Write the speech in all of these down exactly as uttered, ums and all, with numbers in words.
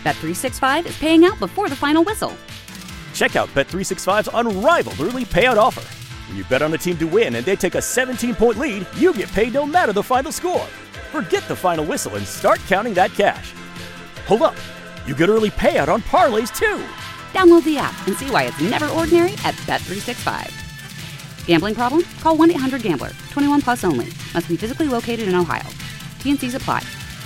Bet three sixty-five is paying out before the final whistle. Check out Bet three sixty-five's unrivaled early payout offer. When you bet on a team to win and they take a seventeen-point lead, you get paid no matter the final score. Forget the final whistle and start counting that cash. Hold up. You get early payout on parlays, too. Download the app and see why it's never ordinary at Bet three sixty-five. Gambling problem? Call one eight hundred gambler. twenty-one plus only. Must be physically located in Ohio. T and Cs apply.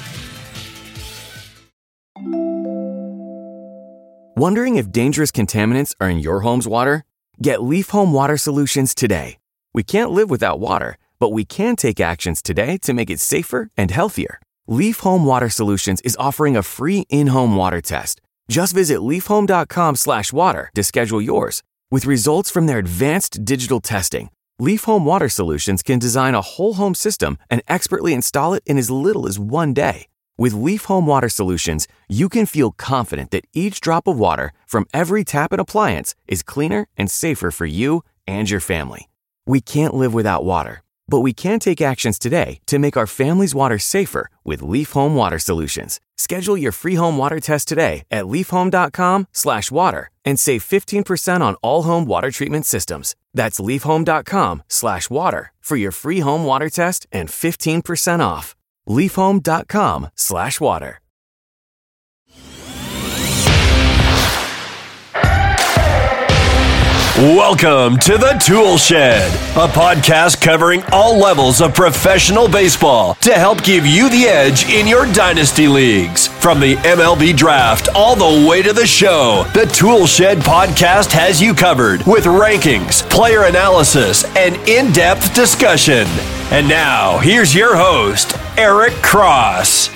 Wondering if dangerous contaminants are in your home's water? Get Leaf Home Water Solutions today. We can't live without water, but we can take actions today to make it safer and healthier. Leaf Home Water Solutions is offering a free in-home water test. Just visit leafhome.com slash water to schedule yours. With results from their advanced digital testing, Leaf Home Water Solutions can design a whole home system and expertly install it in as little as one day. With Leaf Home Water Solutions, you can feel confident that each drop of water from every tap and appliance is cleaner and safer for you and your family. We can't live without water, but we can take actions today to make our family's water safer with Leaf Home Water Solutions. Schedule your free home water test today at leafhome.com slash water and save fifteen percent on all home water treatment systems. That's leafhome.com slash water for your free home water test and fifteen percent off. leafhome.com slash water. Welcome to the Tool Shed, a podcast covering all levels of professional baseball to help give you the edge in your dynasty leagues. From the M L B draft all the way to the show, the Tool Shed podcast has you covered with rankings, player analysis, and in-depth discussion. And now, here's your host, Eric Cross.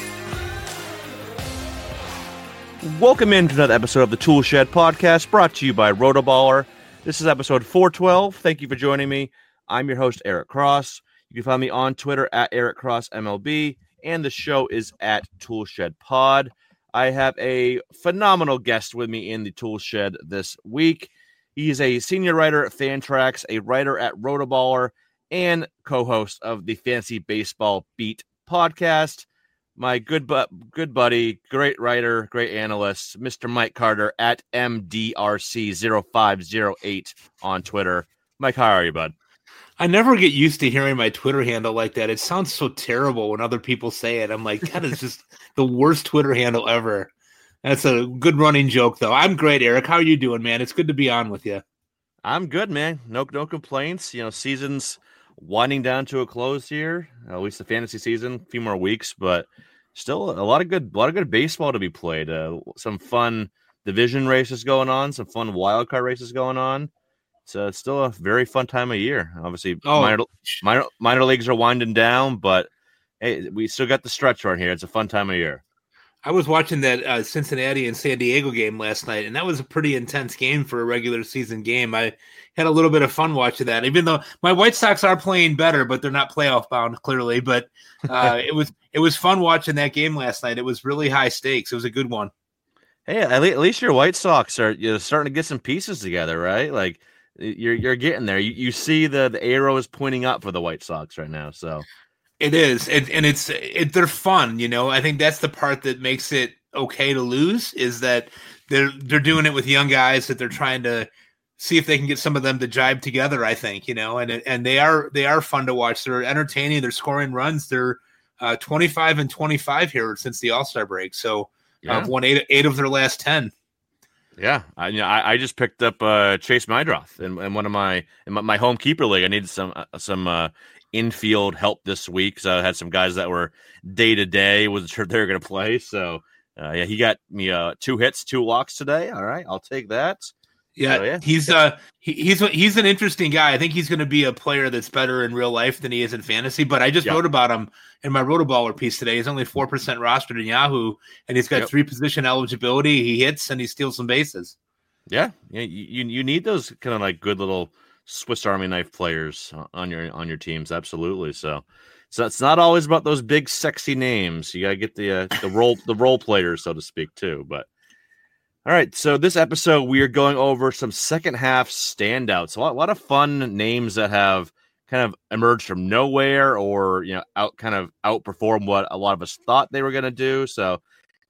Welcome into another episode of the Tool Shed podcast, brought to you by Rotoballer. This is episode four twelve. Thank you for joining me. I'm your host, Eric Cross. You can find me on Twitter at Eric Cross M L B, and the show is at Tool Shed Pod. I have a phenomenal guest with me in the Tool Shed this week. He's a senior writer at Fantrax, a writer at Rotoballer, and co-host of the Fantasy Baseball Beat podcast. My good bu- good buddy, great writer, great analyst, Mister Mike Carter at M D R C zero five zero eight on Twitter. Mike, how are you, bud? I never get used to hearing my Twitter handle like that. It sounds so terrible when other people say it. I'm like, that is just the worst Twitter handle ever. That's a good running joke, though. I'm great, Eric. How are you doing, man? It's good to be on with you. I'm good, man. No, no complaints. You know, season's winding down to a close here. At least the fantasy season, a few more weeks, but still a lot of good, a lot of good baseball to be played. Uh, some fun division races going on, some fun wild card races going on. So it's still a very fun time of year. Obviously, oh. minor, minor minor leagues are winding down, but hey, we still got the stretch run here. It's a fun time of year. I was watching that uh, Cincinnati and San Diego game last night, and that was a pretty intense game for a regular season game. I had a little bit of fun watching that, even though my White Sox are playing better, but they're not playoff bound, clearly. But uh, it was it was fun watching that game last night. It was really high stakes. It was a good one. Hey, at least your White Sox are you know, starting to get some pieces together, right? Like you're you're getting there. You you see the the arrow is pointing up for the White Sox right now. So. It is, and, and it's it, they're fun, you know. I think that's the part that makes it okay to lose is that they're they're doing it with young guys that they're trying to see if they can get some of them to jibe together. I think, you know, and and they are they are fun to watch. They're entertaining. They're scoring runs. They're uh, twenty-five and twenty-five here since the All-Star break. So yeah. uh, won eight eight of their last ten. Yeah, I you know, I, I just picked up uh, Chase Mydroth in, in one of my in my, my home keeper league. I needed some uh, some. Uh, infield help this week. So I had some guys that were day to day, wasn't sure if they were going to play. So uh, yeah, he got me uh, two hits, two walks today. All right, I'll take that. Yeah, so, yeah. he's uh he, he's he's an interesting guy. I think he's going to be a player that's better in real life than he is in fantasy. But I just yep. wrote about him in my Rotoballer piece today. He's only four percent rostered in Yahoo, and he's got yep. three position eligibility. He hits and he steals some bases. Yeah, yeah. You you need those kind of like good little Swiss Army knife players on your on your teams, absolutely. So, so it's not always about those big sexy names. You gotta get the uh, the role the role players, so to speak, too. But all right, so this episode we are going over some second half standouts. A lot, a lot of fun names that have kind of emerged from nowhere, or you know, out kind of outperform what a lot of us thought they were going to do. So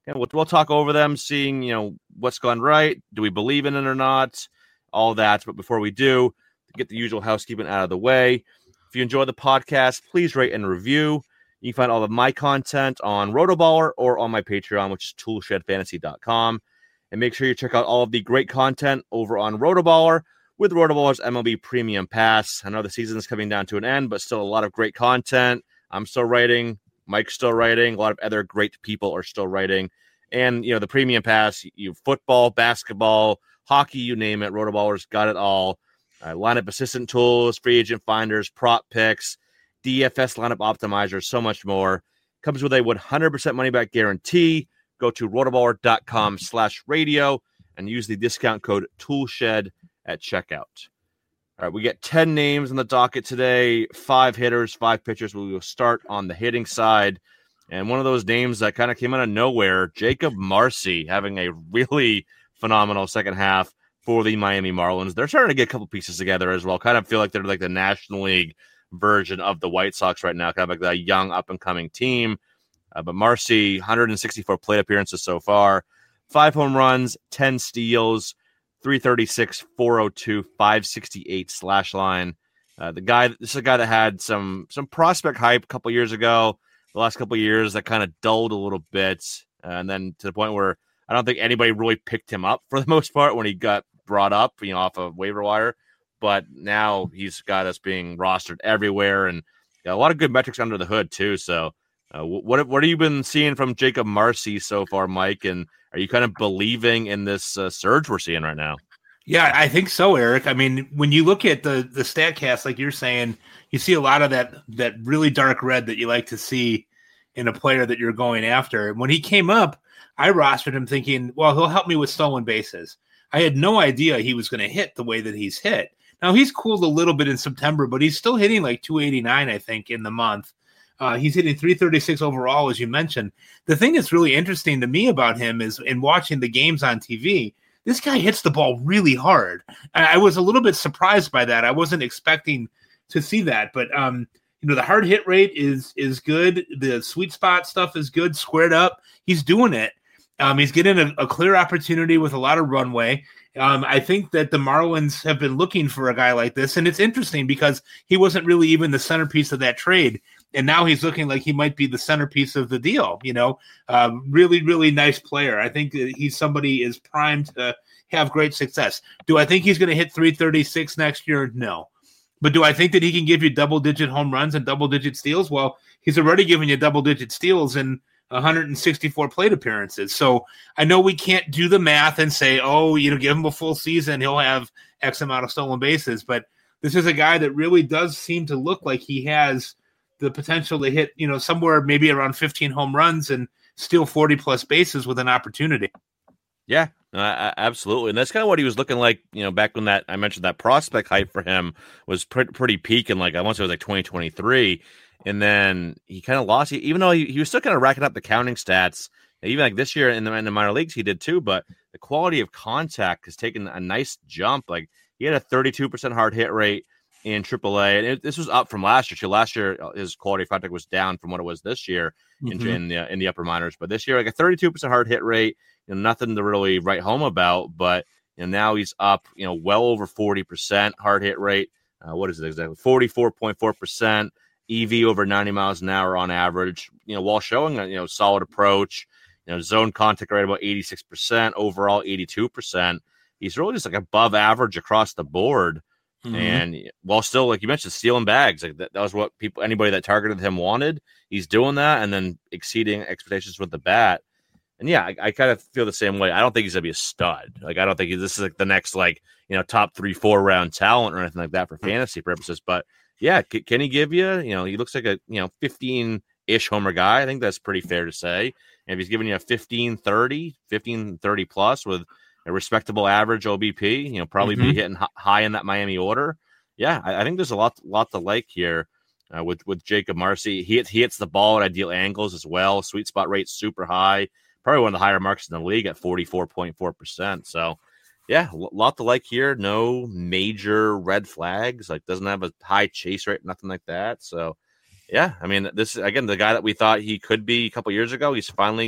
And we'll, we'll talk over them, seeing, you know, what's gone right. Do we believe in it or not? All that. But before we do, to get the usual housekeeping out of the way, if you enjoy the podcast, please rate and review. You can find all of my content on Rotoballer or on my Patreon, which is toolshed fantasy dot com. And make sure you check out all of the great content over on Rotoballer with Rotoballer's M L B Premium Pass. I know the season is coming down to an end, but still a lot of great content. I'm still writing. Mike's still writing. A lot of other great people are still writing. And, you know, the Premium Pass, you football, basketball, hockey, you name it. Rotoballer's got it all. Uh, lineup assistant tools, free agent finders, prop picks, D F S lineup optimizers, so much more. Comes with a one hundred percent money back guarantee. Go to rotoballer.com slash radio and use the discount code TOOLSHED at checkout. All right, we get ten names on the docket today, five hitters, five pitchers. We will start on the hitting side. And one of those names that kind of came out of nowhere, Jacob Marcy, having a really phenomenal second half for the Miami Marlins. They're starting to get a couple pieces together as well. Kind of feel like they're like the National League version of the White Sox right now, kind of like the young up-and-coming team. Uh, but Marcy, one hundred sixty-four plate appearances so far, five home runs, ten steals, three thirty-six, four oh two, five sixty-eight slash line. Uh, the guy, this is a guy that had some some prospect hype a couple years ago. The last couple of years that kind of dulled a little bit, uh, and then to the point where I don't think anybody really picked him up for the most part when he got brought up, you know, off of waiver wire. But now he's a guy that's being rostered everywhere, and got a lot of good metrics under the hood too. So, uh, what what have you been seeing from Jacob Marcy so far, Mike? And are you kind of believing in this uh, surge we're seeing right now? Yeah, I think so, Eric. I mean, when you look at the the StatCast, like you're saying, you see a lot of that that really dark red that you like to see in a player that you're going after. When he came up, I rostered him thinking, well, he'll help me with stolen bases. I had no idea he was going to hit the way that he's hit. Now, he's cooled a little bit in September, but he's still hitting like two eighty-nine, I think, in the month. Uh, he's hitting three thirty-six overall, as you mentioned. The thing that's really interesting to me about him is in watching the games on T V, this guy hits the ball really hard. I was a little bit surprised by that. I wasn't expecting to see that, but um, you know, the hard hit rate is is good. The sweet spot stuff is good, squared up. He's doing it. Um, he's getting a, a clear opportunity with a lot of runway. Um, I think that the Marlins have been looking for a guy like this, and it's interesting because he wasn't really even the centerpiece of that trade, and now he's looking like he might be the centerpiece of the deal. You know, uh, really, really nice player. I think that he's somebody is primed to have great success. Do I think he's going to hit three thirty-six next year? No. But do I think that he can give you double-digit home runs and double-digit steals? Well, he's already given you double-digit steals in one hundred sixty-four plate appearances. So I know we can't do the math and say, oh, you know, give him a full season, he'll have X amount of stolen bases. But this is a guy that really does seem to look like he has the potential to hit, you know, somewhere maybe around fifteen home runs and steal forty plus bases with an opportunity. Yeah, uh, absolutely. And that's kind of what he was looking like, you know, back when that I mentioned that prospect hype for him was pre- pretty peak in like, I want to say it was like twenty twenty-three. And then he kind of lost, even though he, he was still kind of racking up the counting stats. Even like this year in the, in the minor leagues, he did too. But the quality of contact has taken a nice jump. Like he had a thirty-two percent hard hit rate in triple A. And it, this was up from last year. So last year, his quality of contact was down from what it was this year in, mm-hmm. in, the, in the upper minors. But this year, like a thirty-two percent hard hit rate, you know, nothing to really write home about. But you know, now he's up, you know, well over forty percent hard hit rate. Uh, what is it exactly? forty-four point four percent. E V over ninety miles an hour on average, you know, while showing a, you know, solid approach, you know, zone contact rate about eighty-six percent, overall eighty-two percent. He's really just like above average across the board. Mm-hmm. And while still, like you mentioned, stealing bags, like that, that was what people, anybody that targeted him wanted. He's doing that and then exceeding expectations with the bat. And yeah, I, I kind of feel the same way. I don't think he's gonna be a stud. Like I don't think he, this is like the next like, you know, top three, four round talent or anything like that for fantasy purposes. But yeah, c- can he give you, you know, he looks like a, you know, fifteen-ish homer guy. I think that's pretty fair to say. And if he's giving you a fifteen, thirty, fifteen, thirty plus with a respectable average O B P, you know, probably mm-hmm. be hitting h- high in that Miami order. Yeah, I, I think there's a lot, lot to like here uh, with, with Jacob Marcy. He hits, he hits the ball at ideal angles as well. Sweet spot rate super high. Probably one of the higher marks in the league at forty-four point four percent. So, yeah, a lot to like here. No major red flags. Like, doesn't have a high chase rate, nothing like that. So, yeah, I mean, this is, again, the guy that we thought he could be a couple years ago. He's finally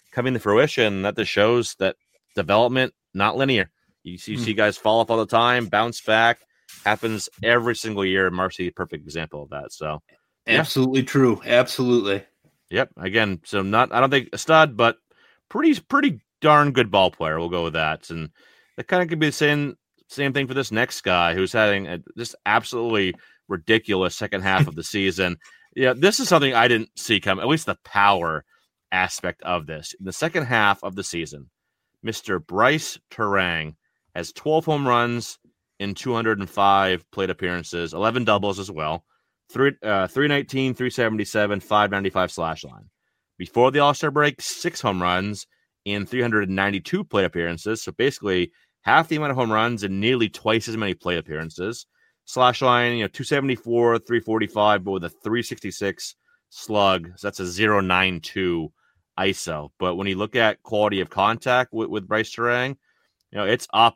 coming to fruition. That just shows that development, not linear. You see, you see guys fall off all the time, bounce back. Happens every single year. Marcy, perfect example of that. So, yeah. Absolutely true. Absolutely. Yep. Again, so not, I don't think a stud, but pretty, pretty darn good ball player. We'll go with that. And that kind of could be the same, same thing for this next guy who's having a, just absolutely ridiculous second half of the season. Yeah, this is something I didn't see come, at least the power aspect of this. In the second half of the season, Mister Bryce Turang has twelve home runs in two hundred five plate appearances, eleven doubles as well, three, uh, three nineteen, three seventy-seven, five ninety-five slash line. Before the All-Star break, six home runs in three hundred ninety-two plate appearances, so basically half the amount of home runs and nearly twice as many plate appearances. Slash line, you know, two seventy-four, three forty-five, but with a three sixty-six slug, so that's a zero ninety-two I S O. But when you look at quality of contact with, with Bryce Turang, you know, it's up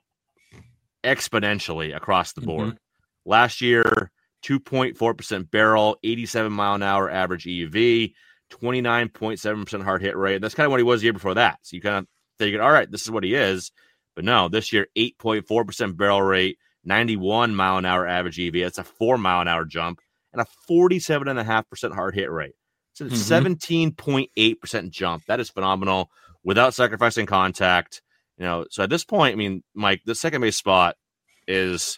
exponentially across the board. Mm-hmm. Last year, two point four percent barrel, eighty-seven mile an hour average E U V, twenty-nine point seven percent hard hit rate. That's kind of what he was the year before that. So you kind of figured, all right, this is what he is. But no, this year, eight point four percent barrel rate, ninety-one mile an hour average E V. That's a four mile an hour jump and a forty-seven point five percent hard hit rate. So it's mm-hmm. seventeen point eight percent jump. That is phenomenal without sacrificing contact. You know, so at this point, I mean, Mike, the second base spot is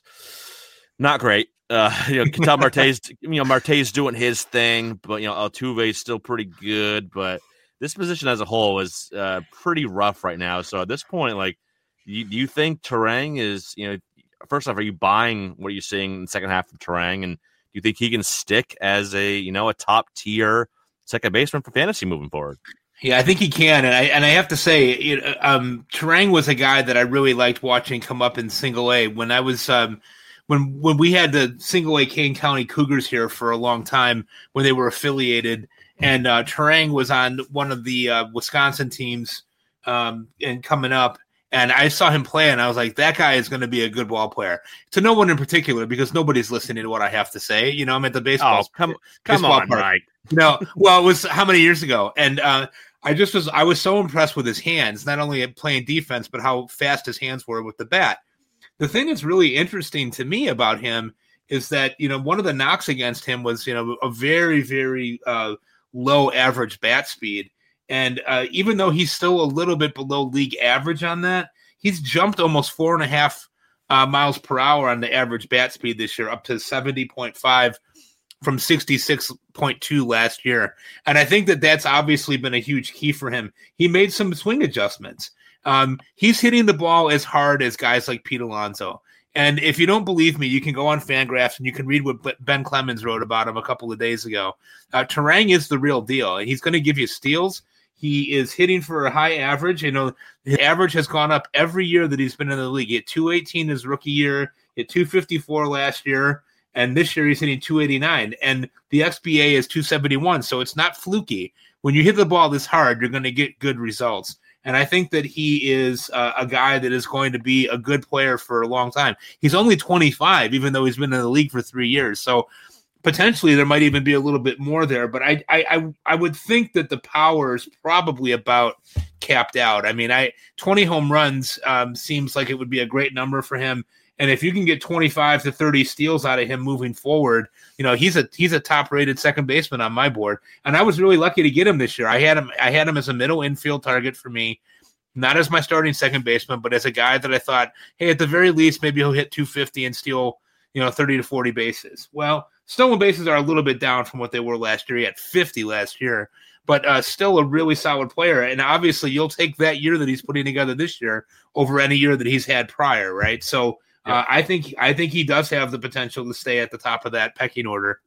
not great. Uh, you know, Ketel Marte's, you know, Marte's doing his thing, but you know, Altuve is still pretty good. But this position as a whole is uh, pretty rough right now. So at this point, like, you, do you think Turang is, you know, first off, are you buying what you're seeing in the second half of Turang, and do you think he can stick as a, you know, a top tier second baseman for fantasy moving forward? Yeah, I think he can, and I and I have to say, you know, um, Turang was a guy that I really liked watching come up in Single A when I was um, when when we had the Single A Kane County Cougars here for a long time when they were affiliated, and uh, Turang was on one of the uh, Wisconsin teams um, and coming up. And I saw him play, and I was like, that guy is going to be a good ball player. To no one in particular, because nobody's listening to what I have to say. You know, I'm at the baseball. Oh, come, come baseball on, park. Mike. No, well, it was how many years ago? And uh, I just was, I was so impressed with his hands, not only at playing defense, but how fast his hands were with the bat. The thing that's really interesting to me about him is that, you know, one of the knocks against him was, you know, a very, very uh, low average bat speed. And uh, even though he's still a little bit below league average on that, he's jumped almost four and a half uh, miles per hour on the average bat speed this year, up to seventy point five from sixty-six point two last year. And I think that that's obviously been a huge key for him. He made some swing adjustments. Um, he's hitting the ball as hard as guys like Pete Alonso. And if you don't believe me, you can go on Fangraphs and you can read what Ben Clemens wrote about him a couple of days ago. Uh, Turang is the real deal. He's going to give you steals. He is hitting for a high average. You know, his average has gone up every year that he's been in the league. He hit two eighteen his rookie year, hit two fifty-four last year, and this year he's hitting two eighty-nine. And the X B A is two seventy-one, so it's not fluky. When you hit the ball this hard, you're going to get good results. And I think that he is uh, a guy that is going to be a good player for a long time. He's only twenty-five, even though he's been in the league for three years. So potentially there might even be a little bit more there, but I, I, I would think that the power is probably about capped out. I mean, I twenty home runs um, seems like it would be a great number for him. And if you can get twenty-five to thirty steals out of him moving forward, you know, he's a, he's a top rated second baseman on my board. And I was really lucky to get him this year. I had him, I had him as a middle infield target for me, not as my starting second baseman, but as a guy that I thought, hey, at the very least, maybe he'll hit two fifty and steal, you know, thirty to forty bases. Well, stolen bases are a little bit down from what they were last year. He had fifty last year, but uh, still a really solid player. And obviously you'll take that year that he's putting together this year over any year that he's had prior, right? So uh, yeah. I think I think he does have the potential to stay at the top of that pecking order.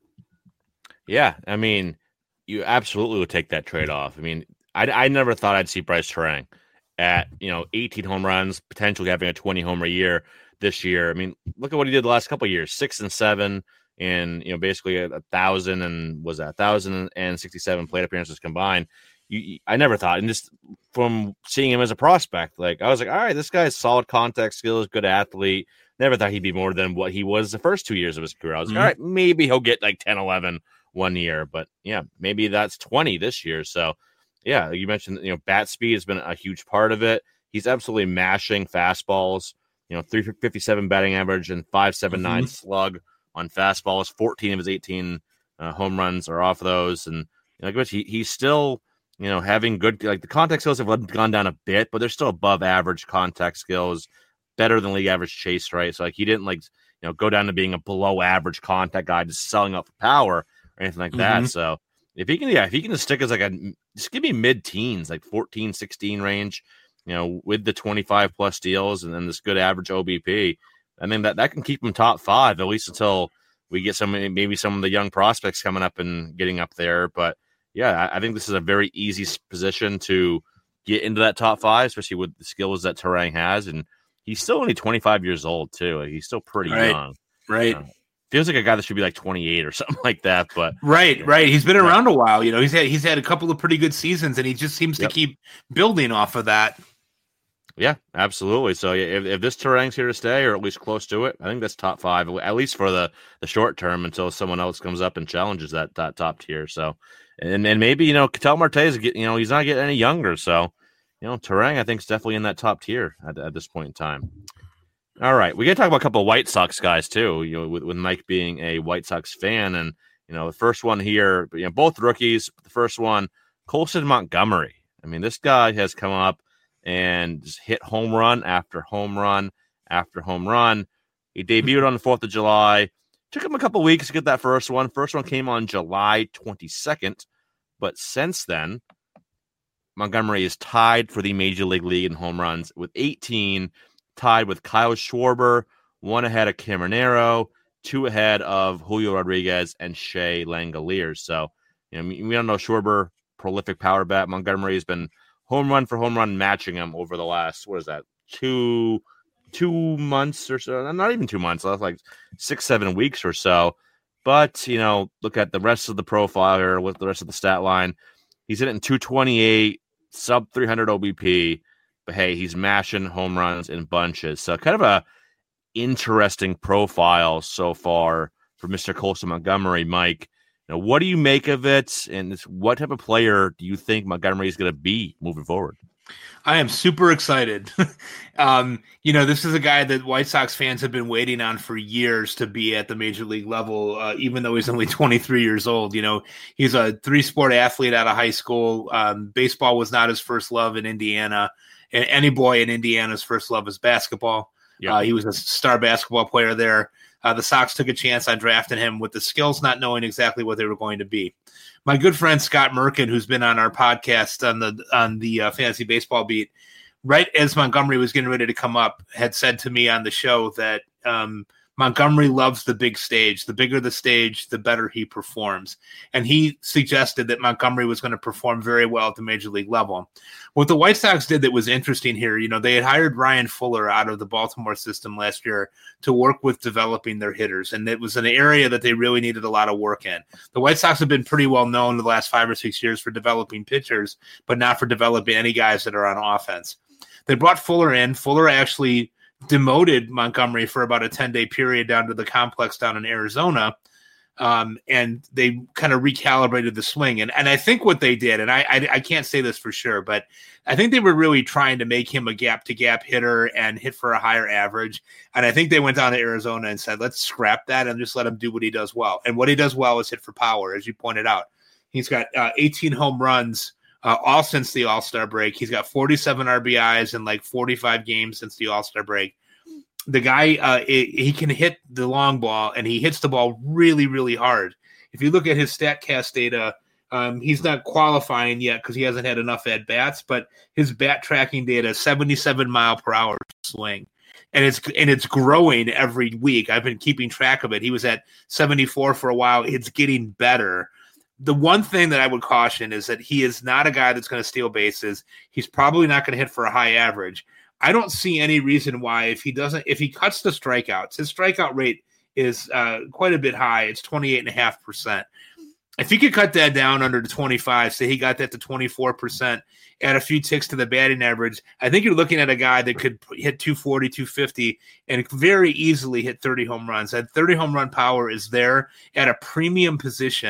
Yeah, I mean, you absolutely would take that trade-off. I mean, I, I never thought I'd see Bryce Turang at, you know, eighteen home runs, potentially having a twenty homer year this year. I mean, look at what he did the last couple of years, six and seven. And, you know, basically a, a thousand and was that thousand and sixty-seven plate appearances combined. You, you, I never thought, and just from seeing him as a prospect, like I was like, all right, this guy's solid contact skills, good athlete. Never thought he'd be more than what he was the first two years of his career. I was like, mm-hmm. all right, maybe he'll get like ten, eleven one year, but yeah, maybe that's twenty this year. So yeah, you mentioned, you know, bat speed has been a huge part of it. He's absolutely mashing fastballs, you know, three fifty-seven batting average and five seventy-nine mm-hmm. slug on fastballs. fourteen of his eighteen uh, home runs are off those. And you know, he, he's still, you know, having good, like the contact skills have gone down a bit, but they're still above average contact skills, better than league average chase, right? So like he didn't like, you know, go down to being a below average contact guy, just selling up for power or anything like mm-hmm. that. So if he can, yeah, if he can just stick as like a, just give me mid teens, like fourteen, sixteen range, you know, with the twenty-five plus steals and then this good average O B P, I mean, that, that can keep him top five, at least until we get some, maybe some of the young prospects coming up and getting up there. But yeah, I, I think this is a very easy position to get into that top five, especially with the skills that Turang has. And he's still only twenty-five years old too. Like, he's still pretty right. young. Right. Uh, feels like a guy that should be like twenty-eight or something like that. But right, yeah. right. He's been around a while. You know, he's had, he's had a couple of pretty good seasons and he just seems yep. to keep building off of that. Yeah, absolutely. So if, if this Turang's here to stay, or at least close to it, I think that's top five, at least for the, the short term until someone else comes up and challenges that, that top tier. So, and and maybe, you know, Ketel Marte is getting, you know, he's not getting any younger. So, you know, Turang, I think, is definitely in that top tier at, at this point in time. All right, we got to talk about a couple of White Sox guys too. You know, with, with Mike being a White Sox fan, and you know, the first one here, you know, both rookies. The first one, Colson Montgomery. I mean, this guy has come up and just hit home run after home run after home run. He debuted on the fourth of July. Took him a couple weeks to get that first one. First one came on July twenty-second. But since then, Montgomery is tied for the Major League League in home runs with eighteen, tied with Kyle Schwarber, one ahead of Caminero, two ahead of Julio Rodriguez and Shea Langoliers. So, you know, we don't know Schwarber, prolific power bat. Montgomery has been home run for home run matching him over the last, what is that, two two months or so? Not even two months, like six, seven weeks or so. But, you know, look at the rest of the profile here with the rest of the stat line. He's hitting two twenty-eight, sub three hundred O B P. But, hey, he's mashing home runs in bunches. So kind of a interesting profile so far for Mister Colson Montgomery. Mike, you know, what do you make of it? And what type of player do you think Montgomery is going to be moving forward? I am super excited. um, you know, this is a guy that White Sox fans have been waiting on for years to be at the major league level, uh, even though he's only twenty-three years old. You know, he's a three-sport athlete out of high school. Um, baseball was not his first love in Indiana. And any boy in Indiana's first love is basketball. Yep. Uh, he was a star basketball player there. Uh, the Sox took a chance on drafting him with the skills, not knowing exactly what they were going to be. My good friend Scott Merkin, who's been on our podcast on the on the uh, Fantasy Baseball Beat, right as Montgomery was getting ready to come up, had said to me on the show that um, Montgomery loves the big stage. The bigger the stage, the better he performs. And he suggested that Montgomery was going to perform very well at the major league level. What the White Sox did that was interesting here, you know, they had hired Ryan Fuller out of the Baltimore system last year to work with developing their hitters. And it was an area that they really needed a lot of work in. The White Sox have been pretty well known the last five or six years for developing pitchers, but not for developing any guys that are on offense. They brought Fuller in. Fuller actually demoted Montgomery for about a ten-day period down to the complex down in Arizona, um, and they kind of recalibrated the swing. And and I think what they did, and I, I I can't say this for sure, but I think they were really trying to make him a gap-to-gap hitter and hit for a higher average. And I think they went down to Arizona and said, let's scrap that and just let him do what he does well. And what he does well is hit for power, as you pointed out. He's got uh, eighteen home runs Uh, all since the All-Star break. He's got forty-seven R B Is in like forty-five games since the All-Star break. The guy, uh, it, he can hit the long ball, and he hits the ball really, really hard. If you look at his StatCast data, um, he's not qualifying yet because he hasn't had enough at-bats, but his bat tracking data, seventy-seven mile per hour swing. And it's and it's growing every week. I've been keeping track of it. He was at seventy-four for a while. It's getting better. The one thing that I would caution is that he is not a guy that's going to steal bases. He's probably not going to hit for a high average. I don't see any reason why if he doesn't, if he cuts the strikeouts, his strikeout rate is uh, quite a bit high. It's twenty-eight point five percent. If he could cut that down under the twenty-five, say he got that to twenty-four percent, add a few ticks to the batting average, I think you're looking at a guy that could hit two forty, two fifty, and very easily hit thirty home runs. That thirty home run power is there at a premium position.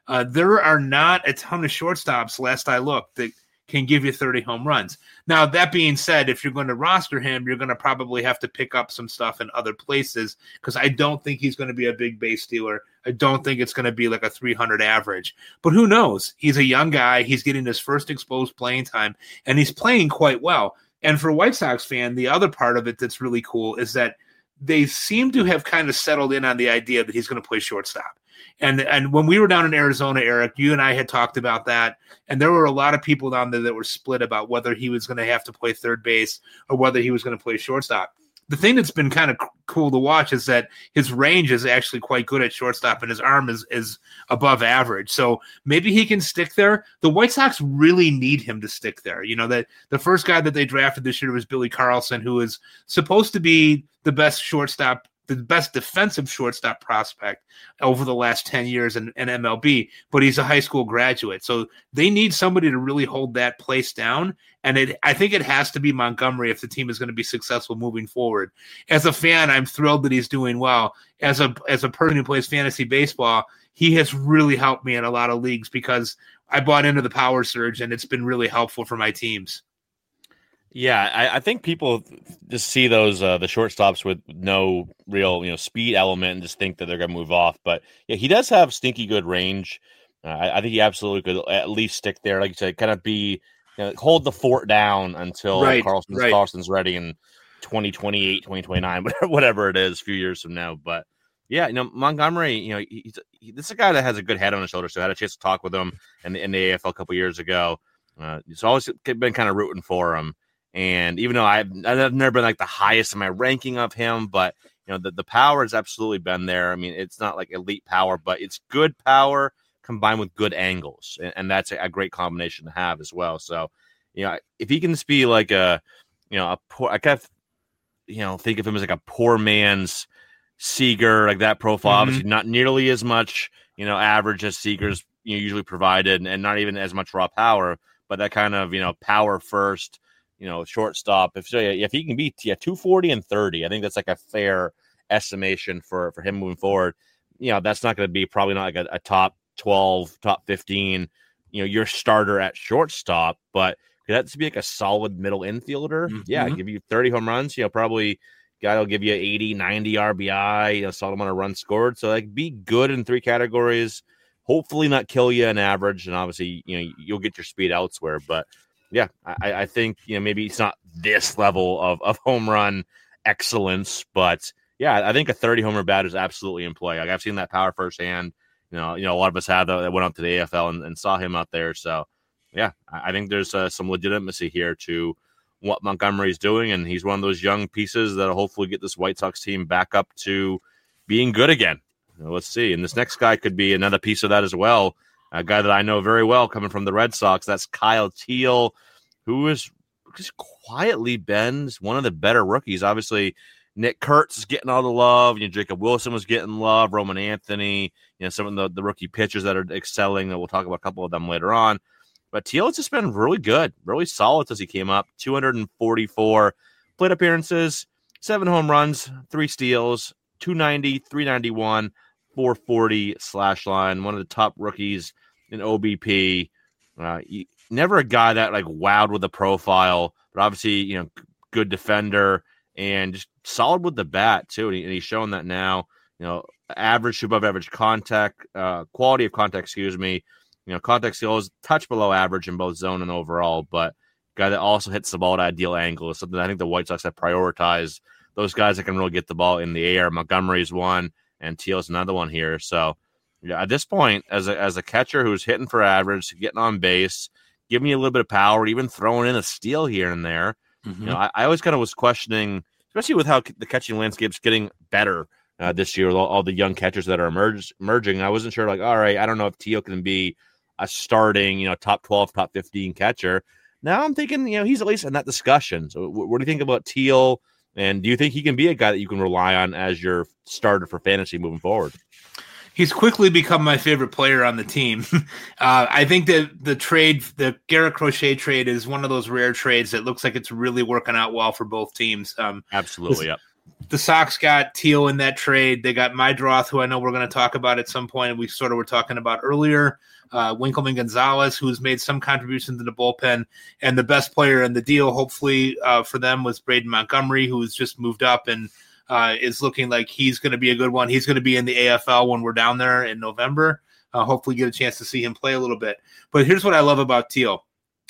Uh, there are not a ton of shortstops, last I looked, that can give you thirty home runs. Now, that being said, if you're going to roster him, you're going to probably have to pick up some stuff in other places because I don't think he's going to be a big base stealer. I don't think it's going to be like a three hundred average. But who knows? He's a young guy. He's getting his first exposed playing time, and he's playing quite well. And for a White Sox fan, the other part of it that's really cool is that they seem to have kind of settled in on the idea that he's going to play shortstop. And and when we were down in Arizona, Eric, you and I had talked about that, and there were a lot of people down there that were split about whether he was going to have to play third base or whether he was going to play shortstop. The thing that's been kind of cool to watch is that his range is actually quite good at shortstop, and his arm is, is above average. So maybe he can stick there. The White Sox really need him to stick there. You know, that the first guy that they drafted this year was Billy Carlson, who is supposed to be the best shortstop, the best defensive shortstop prospect over the last ten years in, in M L B, but he's a high school graduate. So they need somebody to really hold that place down. And it, I think it has to be Montgomery if the team is going to be successful moving forward. As a fan, I'm thrilled that he's doing well. As a, as a person who plays fantasy baseball, he has really helped me in a lot of leagues because I bought into the power surge and it's been really helpful for my teams. Yeah, I, I think people just see those uh, the shortstops with no real you know speed element and just think that they're going to move off. But yeah, he does have stinky good range. Uh, I, I think he absolutely could at least stick there, like you said, kind of be you know, hold the fort down until right, Carlson's, right. Carlson's ready in twenty twenty-eight, twenty twenty-nine, whatever it is, a few years from now. But yeah, you know Montgomery, you know he's he, this is a guy that has a good head on his shoulders. So I had a chance to talk with him in the, in the A F L a couple years ago. Uh, it's always been kind of rooting for him. And even though I've, I've never been like the highest in my ranking of him, but you know the, the power has absolutely been there. I mean, it's not like elite power, but it's good power combined with good angles, and, and that's a, a great combination to have as well. So, you know, if he can just be like a, you know, a poor, I kind of, you know, think of him as like a poor man's Seager, like that profile. Mm-hmm. Obviously, not nearly as much, you know, average as Seager's you know, usually provided, and, and not even as much raw power, but that kind of you know power first. You know, shortstop. If so, if he can be yeah, two forty and thirty, I think that's like a fair estimation for, for him moving forward. You know, that's not going to be probably not like a, a top twelve, top fifteen, you know, your starter at shortstop, but that's to be like a solid middle infielder. Mm-hmm. Yeah, give you thirty home runs, you know, probably guy will give you eighty, ninety R B I, you know, solid amount of runs scored. So like be good in three categories, hopefully not kill you in average. And obviously, you know, you'll get your speed elsewhere, but yeah, I, I think, you know, maybe it's not this level of, of home run excellence, but yeah, I think a thirty homer bat is absolutely in play. Like I've seen that power firsthand. You know, you know, a lot of us have that went up to the A F L and, and saw him out there. So yeah, I think there's uh, some legitimacy here to what Montgomery's doing, and he's one of those young pieces that'll hopefully get this White Sox team back up to being good again. You know, let's see. And this next guy could be another piece of that as well. A guy that I know very well coming from the Red Sox, that's Kyle Teel, who has just quietly been one of the better rookies. Obviously, Nick Kurtz is getting all the love. You know, Jacob Wilson was getting love. Roman Anthony, you know, some of the, the rookie pitchers that are excelling. We'll talk about a couple of them later on. But Teel has just been really good, really solid since he came up. two hundred forty-four plate appearances, seven home runs, three steals, two ninety, three ninety-one, four forty slash line, one of the top rookies in O B P. Uh, he, never a guy that like wowed with the profile, but obviously, you know, good defender and just solid with the bat too. And, he, and he's showing that now, you know, average to above average contact, uh, quality of contact, excuse me. You know, contact skills touch below average in both zone and overall, but guy that also hits the ball at ideal angle is something I think the White Sox have prioritized. Those guys that can really get the ball in the air. Montgomery's one, and Teal's another one here. So, yeah, at this point, as a as a catcher who's hitting for average, getting on base, giving you a little bit of power, even throwing in a steal here and there. Mm-hmm. You know, I, I always kind of was questioning, especially with how the catching landscape's getting better uh, this year, all, all the young catchers that are emerge, emerging. I wasn't sure, like, all right, I don't know if Teel can be a starting, you know, top twelve, top fifteen catcher. Now I'm thinking, you know, he's at least in that discussion. So what, what do you think about Teel? And do you think he can be a guy that you can rely on as your starter for fantasy moving forward? He's quickly become my favorite player on the team. uh, I think that the trade, the Garrett Crochet trade is one of those rare trades that looks like it's really working out well for both teams. Um, Absolutely, the, yeah. the Sox got Teal in that trade. They got Mydroth, who I know we're going to talk about at some point. We sort of were talking about earlier. Uh, Winkelman Gonzalez, who's made some contributions to the bullpen. And the best player in the deal, hopefully, uh, for them was Braden Montgomery, who's just moved up and uh, is looking like he's going to be a good one. He's going to be in the A F L when we're down there in November. Uh, hopefully get a chance to see him play a little bit. But here's what I love about Teal.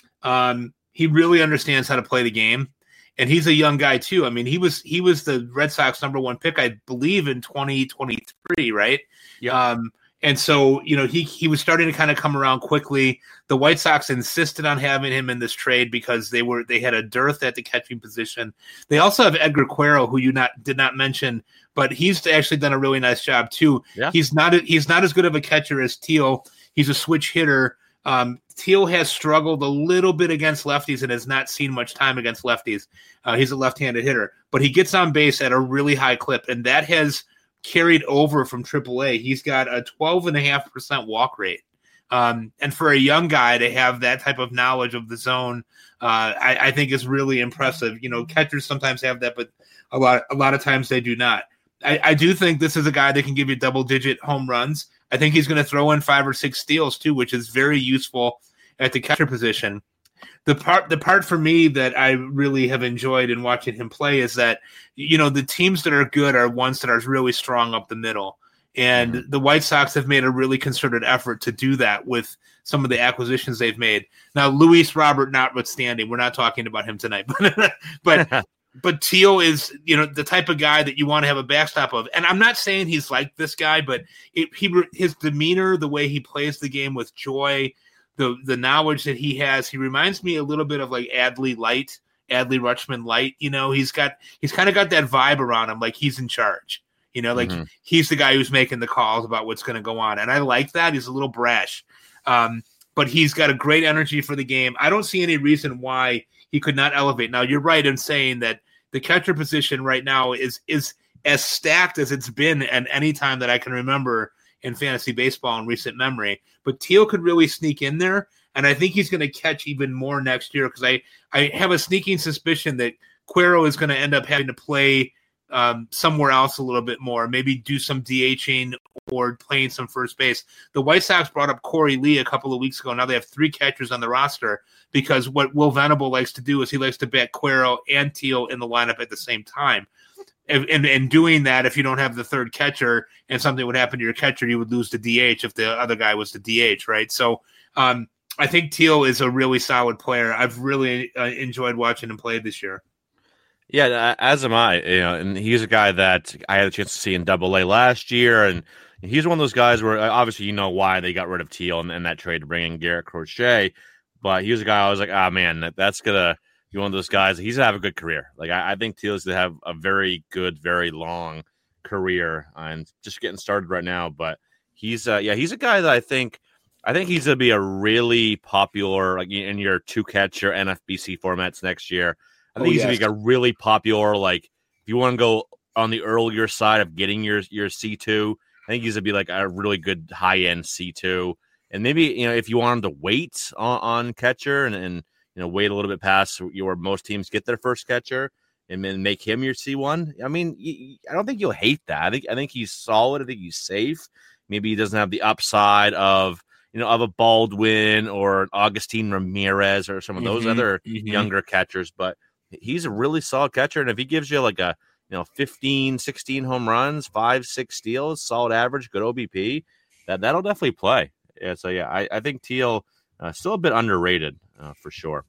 Um, he really understands how to play the game. And he's a young guy too. I mean, he was he was the Red Sox number one pick, I believe, in twenty twenty-three, right? Yeah. Um, and so, you know, he he was starting to kind of come around quickly. The White Sox insisted on having him in this trade because they were they had a dearth at the catching position. They also have Edgar Quero, who you not did not mention, but he's actually done a really nice job too. Yeah. He's not a, he's not as good of a catcher as Teal. He's a switch hitter. Um, Teal has struggled a little bit against lefties and has not seen much time against lefties. Uh, he's a left-handed hitter, but he gets on base at a really high clip, and that has carried over from triple A. He's got a twelve point five percent walk rate. Um, and for a young guy to have that type of knowledge of the zone, uh, I, I think is really impressive. You know, catchers sometimes have that, but a lot, a lot of times they do not. I, I do think this is a guy that can give you double-digit home runs. I think he's going to throw in five or six steals too, which is very useful at the catcher position. The part, the part for me that I really have enjoyed in watching him play is that, you know, the teams that are good are ones that are really strong up the middle. And mm-hmm. the White Sox have made a really concerted effort to do that with some of the acquisitions they've made. Now, Luis Robert notwithstanding, we're not talking about him tonight, but, but But Teal is, you know, the type of guy that you want to have a backstop of. And I'm not saying he's like this guy, but it, he his demeanor, the way he plays the game with joy, the the knowledge that he has, he reminds me a little bit of like Adley Light, Adley Rutschman Light. You know, he's got he's kind of got that vibe around him, like he's in charge. You know, like mm-hmm. he's the guy who's making the calls about what's going to go on. And I like that. He's a little brash. Um, but he's got a great energy for the game. I don't see any reason why he could not elevate. Now, you're right in saying that the catcher position right now is is as stacked as it's been at any time that I can remember in fantasy baseball in recent memory. But Teal could really sneak in there, and I think he's going to catch even more next year because I, I have a sneaking suspicion that Quero is going to end up having to play um, somewhere else a little bit more, maybe do some DHing or playing some first base. The White Sox brought up Corey Lee a couple of weeks ago. Now they have three catchers on the roster because what Will Venable likes to do is he likes to bat Quero and Teal in the lineup at the same time. And, and, and doing that, if you don't have the third catcher and something would happen to your catcher, you would lose to D H if the other guy was the D H, right? So um, I think Teal is a really solid player. I've really uh, enjoyed watching him play this year. Yeah, as am I. You know, and he's a guy that I had a chance to see in Double A last year, and he's one of those guys where obviously you know why they got rid of Teal and, and that trade to bring in Garrett Crochet, but he was a guy I was like, ah, oh, man, that, that's gonna be one of those guys. He's gonna have a good career. Like I, I think Teal's gonna have a very good, very long career, and just getting started right now. But he's, uh, yeah, he's a guy that I think, I think he's gonna be a really popular, like in your two catcher N F B C formats next year. I think oh, he's yes. gonna be a really popular, like if you want to go on the earlier side of getting your your C two, I think he's gonna be like a really good high end C two. And maybe, you know, if you want him to wait on, on catcher and, and you know wait a little bit past where most teams get their first catcher and then make him your C one. I mean, you, I don't think you'll hate that. I think I think he's solid. I think he's safe. Maybe he doesn't have the upside of you know of a Baldwin or an Augustine Ramirez or some of those mm-hmm, other mm-hmm. younger catchers, but he's a really solid catcher. And if he gives you like a, you know, fifteen, sixteen home runs, five, six steals, solid average, good O B P, that, that'll definitely play. Yeah, so, yeah, I, I think Teal uh, still a bit underrated uh, for sure.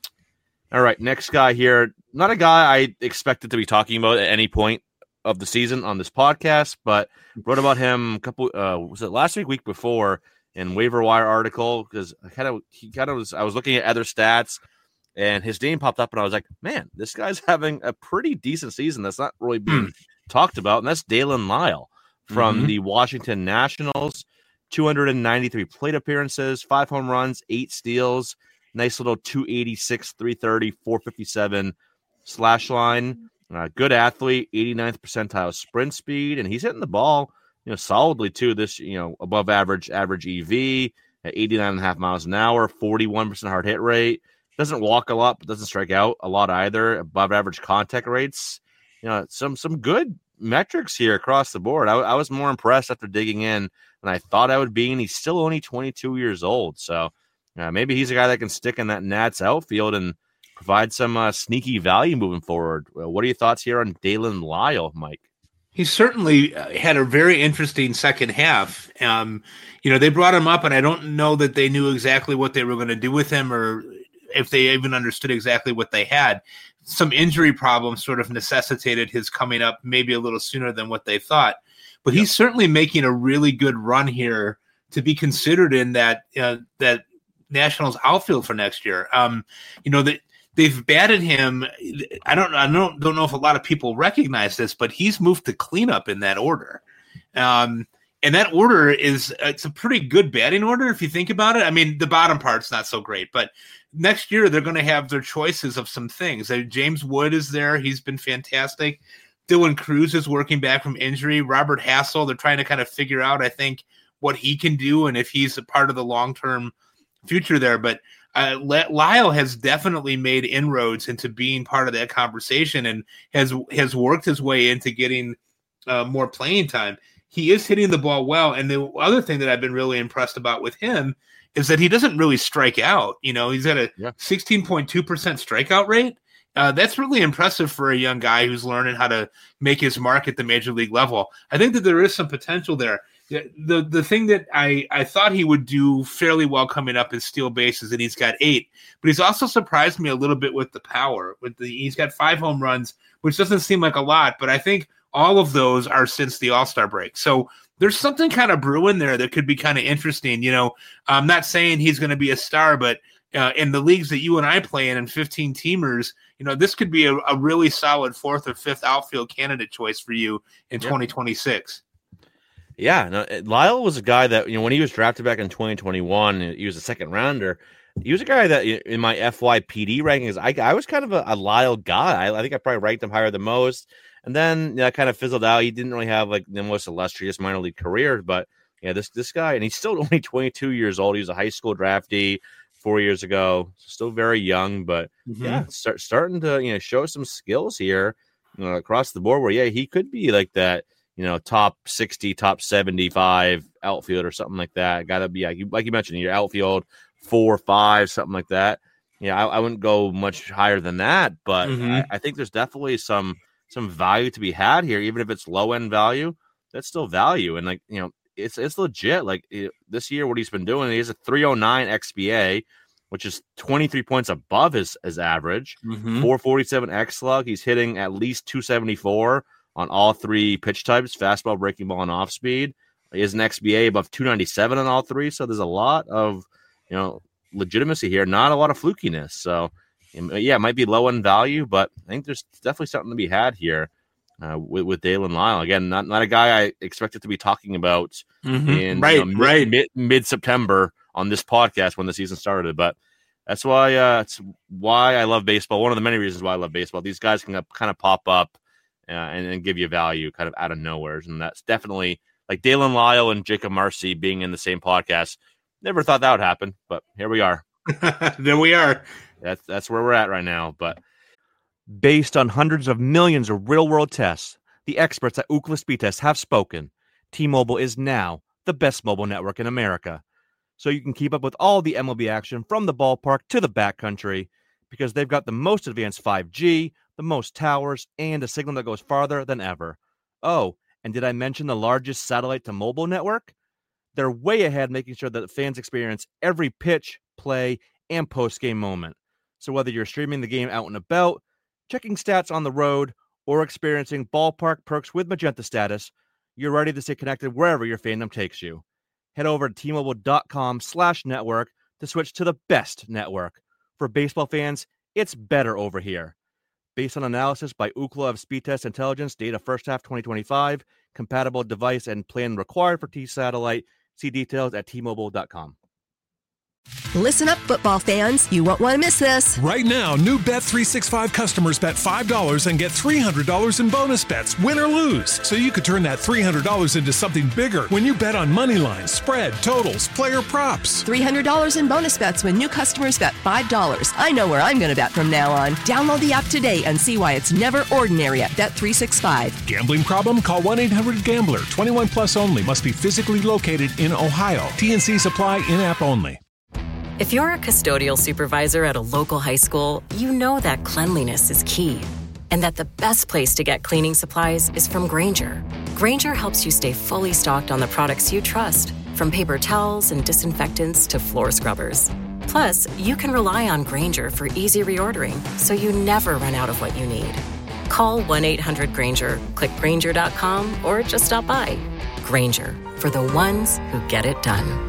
All right, next guy here. Not a guy I expected to be talking about at any point of the season on this podcast, but wrote about him a couple, uh, was it last week, week before, in waiver wire article, because I kind of, he kind of was, I was looking at other stats, and his name popped up, and I was like, man, this guy's having a pretty decent season that's not really being talked about, and that's Dalen Lyle from mm-hmm. the Washington Nationals. two hundred ninety-three plate appearances, five home runs, eight steals, nice little two eighty-six, three thirty, four fifty-seven slash line. Uh, good athlete, eighty-ninth percentile sprint speed, and he's hitting the ball, you know, solidly too. This, you know, above average average E V at eighty-nine and a half miles an hour, forty-one percent hard hit rate. Doesn't walk a lot, but doesn't strike out a lot either. Above average contact rates. you know, some some good metrics here across the board. I, I was more impressed after digging in than I thought I would be, and he's still only twenty-two years old. So uh, maybe he's a guy that can stick in that Nats outfield and provide some uh, sneaky value moving forward. Well, what are your thoughts here on Dalen Lyle, Mike? He certainly had a very interesting second half. Um, you know, they brought him up, and I don't know that they knew exactly what they were going to do with him or if they even understood exactly what they had. Some injury problems sort of necessitated his coming up maybe a little sooner than what they thought. But he's certainly making a really good run here to be considered in that uh, that Nationals outfield for next year. Um, you know, that they've batted him. I don't, I don't, don't know if a lot of people recognize this, but he's moved to cleanup in that order. Um, and that order is, it's a pretty good batting order if you think about it. I mean, the bottom part's not so great, but next year they're going to have their choices of some things. Uh, James Wood is there. He's been fantastic. Dylan Cruz is working back from injury. Robert Hassel, they're trying to kind of figure out, I think, what he can do and if he's a part of the long-term future there. But uh, Lyle has definitely made inroads into being part of that conversation and has has worked his way into getting uh, more playing time. He is hitting the ball well. And the other thing that I've been really impressed about with him is that he doesn't really strike out. You know, he's got a yeah. sixteen point two percent strikeout rate. Uh, that's really impressive for a young guy who's learning how to make his mark at the major league level. I think that there is some potential there. The the thing that I, I thought he would do fairly well coming up is steal bases, and he's got eight. But he's also surprised me a little bit with the power. With the he's got five home runs, which doesn't seem like a lot, but I think all of those are since the All-Star break. So there's something kind of brewing there that could be kind of interesting. You know, I'm not saying he's going to be a star, but uh, in the leagues that you and I play in, in fifteen teamers, you know, this could be a, a really solid fourth or fifth outfield candidate choice for you in yeah. twenty twenty-six. Yeah, no, Lyle was a guy that, you know, when he was drafted back in twenty twenty-one, he was a second rounder. He was a guy that in my F Y P D rankings, I, I was kind of a, a Lyle guy. I, I think I probably ranked him higher than most. And then you know, kind of fizzled out. He didn't really have like the most illustrious minor league career, but yeah, this this guy, and he's still only twenty-two years old. He was a high school draftee four years ago, still very young, but mm-hmm. yeah, start starting to you know show some skills here you know, across the board. Where yeah, he could be like that. You know, top sixty, top seventy-five outfield or something like that. Got to be, like you, like you mentioned, your outfield four, five, something like that. Yeah, I, I wouldn't go much higher than that, but mm-hmm. I, I think there's definitely some some value to be had here, even if it's low end value. That's still value, and like you know, it's it's legit. Like it, this year, what he's been doing, he has a three oh nine X B A, which is twenty-three points above his his average. Mm-hmm. four forty-seven X slug. He's hitting at least two seventy-four. On all three pitch types, fastball, breaking ball, and off speed. He has an X B A above two ninety-seven on all three, so there's a lot of, you know, legitimacy here, not a lot of flukiness. So, yeah, it might be low end value, but I think there's definitely something to be had here uh, with, with Dalen Lyle. Again, not, not a guy I expected to be talking about mm-hmm. in right, you know, right. mid, mid-September on this podcast when the season started, but that's why uh, it's why I love baseball. One of the many reasons why I love baseball. These guys can kind of pop up Uh, and, and give you value kind of out of nowhere. And that's definitely like Dalen Lyle and Jacob Marcy being in the same podcast. Never thought that would happen, but here we are. There we are. That's, that's where we're at right now. But based on hundreds of millions of real world tests, the experts at Ookla Speed Test have spoken. T-Mobile is now the best mobile network in America. So you can keep up with all the M L B action from the ballpark to the backcountry because they've got the most advanced five G, the most towers, and a signal that goes farther than ever. Oh, and did I mention the largest satellite to mobile network? They're way ahead making sure that fans experience every pitch, play, and post-game moment. So whether you're streaming the game out and about, checking stats on the road, or experiencing ballpark perks with Magenta status, you're ready to stay connected wherever your fandom takes you. Head over to T-Mobile.com slash network to switch to the best network. For baseball fans, it's better over here. Based on analysis by Ookla of Speed Test Intelligence, data first half twenty twenty-five, compatible device and plan required for T-Satellite. See details at T Mobile dot com. Listen up, football fans. You won't want to miss this. Right now, new Bet three sixty-five customers bet five dollars and get three hundred dollars in bonus bets, win or lose. So you could turn that three hundred dollars into something bigger when you bet on money lines, spread, totals, player props. three hundred dollars in bonus bets when new customers bet five dollars. I know where I'm going to bet from now on. Download the app today and see why it's never ordinary at Bet three sixty-five. Gambling problem? Call one eight hundred gambler. twenty-one plus only. Must be physically located in Ohio. T N C Supply in-app only. If you're a custodial supervisor at a local high school, you know that cleanliness is key and that the best place to get cleaning supplies is from Grainger. Grainger helps you stay fully stocked on the products you trust, from paper towels and disinfectants to floor scrubbers. Plus, you can rely on Grainger for easy reordering, so you never run out of what you need. Call one eight hundred Grainger, click Grainger dot com, or just stop by. Grainger, for the ones who get it done.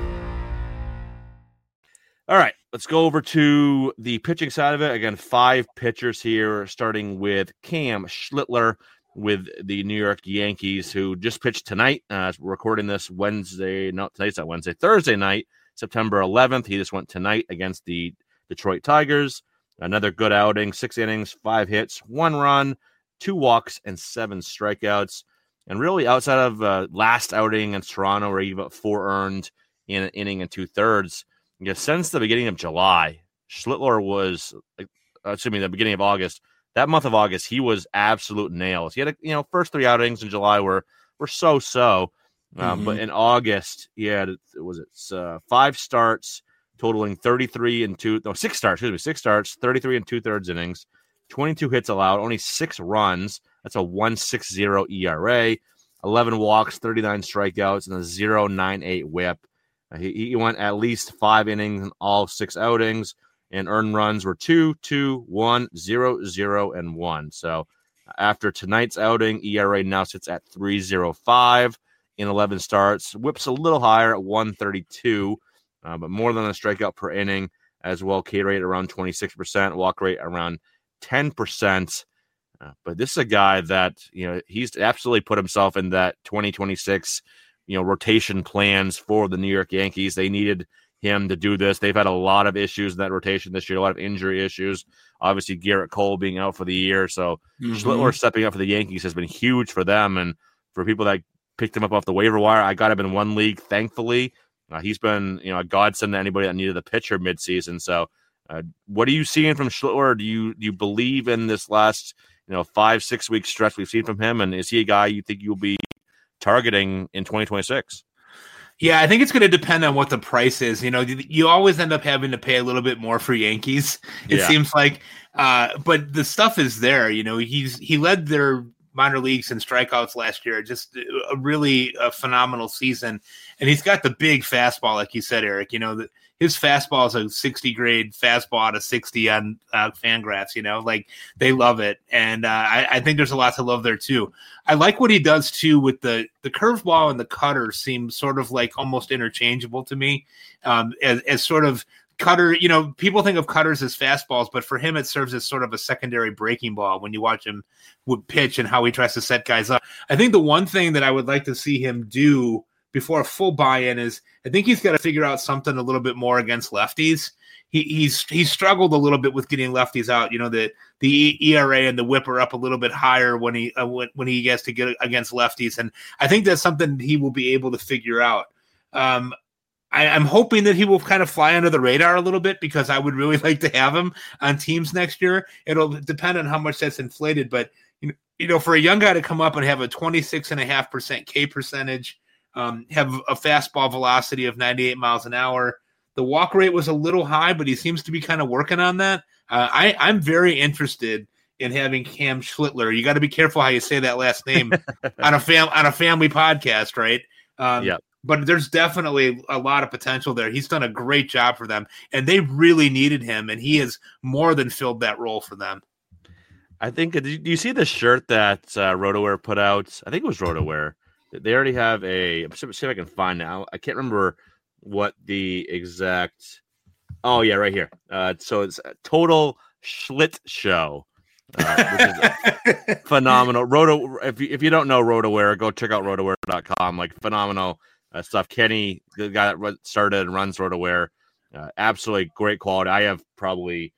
All right, let's go over to the pitching side of it. Again, five pitchers here, starting with Cam Schlittler with the New York Yankees, who just pitched tonight. Uh, we're recording this Wednesday. No, tonight's not Wednesday. Thursday night, September eleventh. He just went tonight against the Detroit Tigers. Another good outing, six innings, five hits, one run, two walks, and seven strikeouts. And really, outside of uh, last outing in Toronto, where he got four earned in an inning and two thirds, yeah, since the beginning of July, Schlittler was, uh, excuse me, the beginning of August. That month of August, he was absolute nails. He had, a, you know, first three outings in July were were so so, um, mm-hmm. but in August, he had, was it uh, five starts, totaling thirty-three and two, no, six starts, excuse me, six starts, thirty-three and two thirds innings, twenty-two hits allowed, only six runs. That's a one point six oh E R A, eleven walks, thirty-nine strikeouts, and a point oh nine eight whip. He, he went at least five innings in all six outings, and earned runs were two, two, one, zero, zero, and one. So after tonight's outing, E R A now sits at three point oh five in eleven starts. Whip's a little higher at one thirty-two, uh, but more than a strikeout per inning as well. K rate around twenty-six percent, walk rate around ten percent. Uh, but this is a guy that, you know, he's absolutely put himself in that twenty twenty-six you know, rotation plans for the New York Yankees. They needed him to do this. They've had a lot of issues in that rotation this year, a lot of injury issues. Obviously, Garrett Cole being out for the year. So mm-hmm. Schlittler stepping up for the Yankees has been huge for them. And for people that picked him up off the waiver wire, I got him in one league, thankfully. Uh, he's been, you know, a godsend to anybody that needed a pitcher midseason. So uh, what are you seeing from Schlittler? Do you, do you believe in this last, you know, five, six week stretch we've seen from him? And is he a guy you think you'll be targeting in twenty twenty-six? Yeah, I think it's going to depend on what the price is. You know, you always end up having to pay a little bit more for Yankees, it yeah. seems like. Uh, but the stuff is there. You know, he's he led their minor leagues in strikeouts last year. Just a really a phenomenal season. And he's got the big fastball, like you said, Eric. You know, the, his fastball is a sixty grade fastball out of sixty on uh, Fangraphs. You know, like they love it. And uh, I, I think there's a lot to love there, too. I like what he does, too, with the, the curveball and the cutter seem sort of like almost interchangeable to me um, as, as sort of cutter. You know, people think of cutters as fastballs, but for him, it serves as sort of a secondary breaking ball when you watch him would pitch and how he tries to set guys up. I think the one thing that I would like to see him do before a full buy-in is I think he's got to figure out something a little bit more against lefties. He, he's he's struggled a little bit with getting lefties out. You know, the the E R A and the whip are up a little bit higher when he uh, when, when he gets to get against lefties, and I think that's something he will be able to figure out. Um, I, I'm hoping that he will kind of fly under the radar a little bit because I would really like to have him on teams next year. It'll depend on how much that's inflated, but you know, you know, for a young guy to come up and have a twenty-six point five percent K percentage, um, have a fastball velocity of ninety-eight miles an hour. The walk rate was a little high, but he seems to be kind of working on that. Uh, I, I'm very interested in having Cam Schlittler. You got to be careful how you say that last name on a fam on a family podcast, right? Um, yeah. But there's definitely a lot of potential there. He's done a great job for them, and they really needed him, and he has more than filled that role for them. I think. Do you see the shirt that uh, RotoWare put out? I think it was RotoWare. They already have a. I'm see if I can find now. I can't remember what the exact. Oh yeah, right here. Uh, so it's a Total Schlitt Show, uh, which is phenomenal. Roto. If you, if you don't know RotoWare, go check out rotoware dot com. Like phenomenal uh, stuff. Kenny, the guy that started and runs RotoWare, Uh, absolutely great quality. I have probably,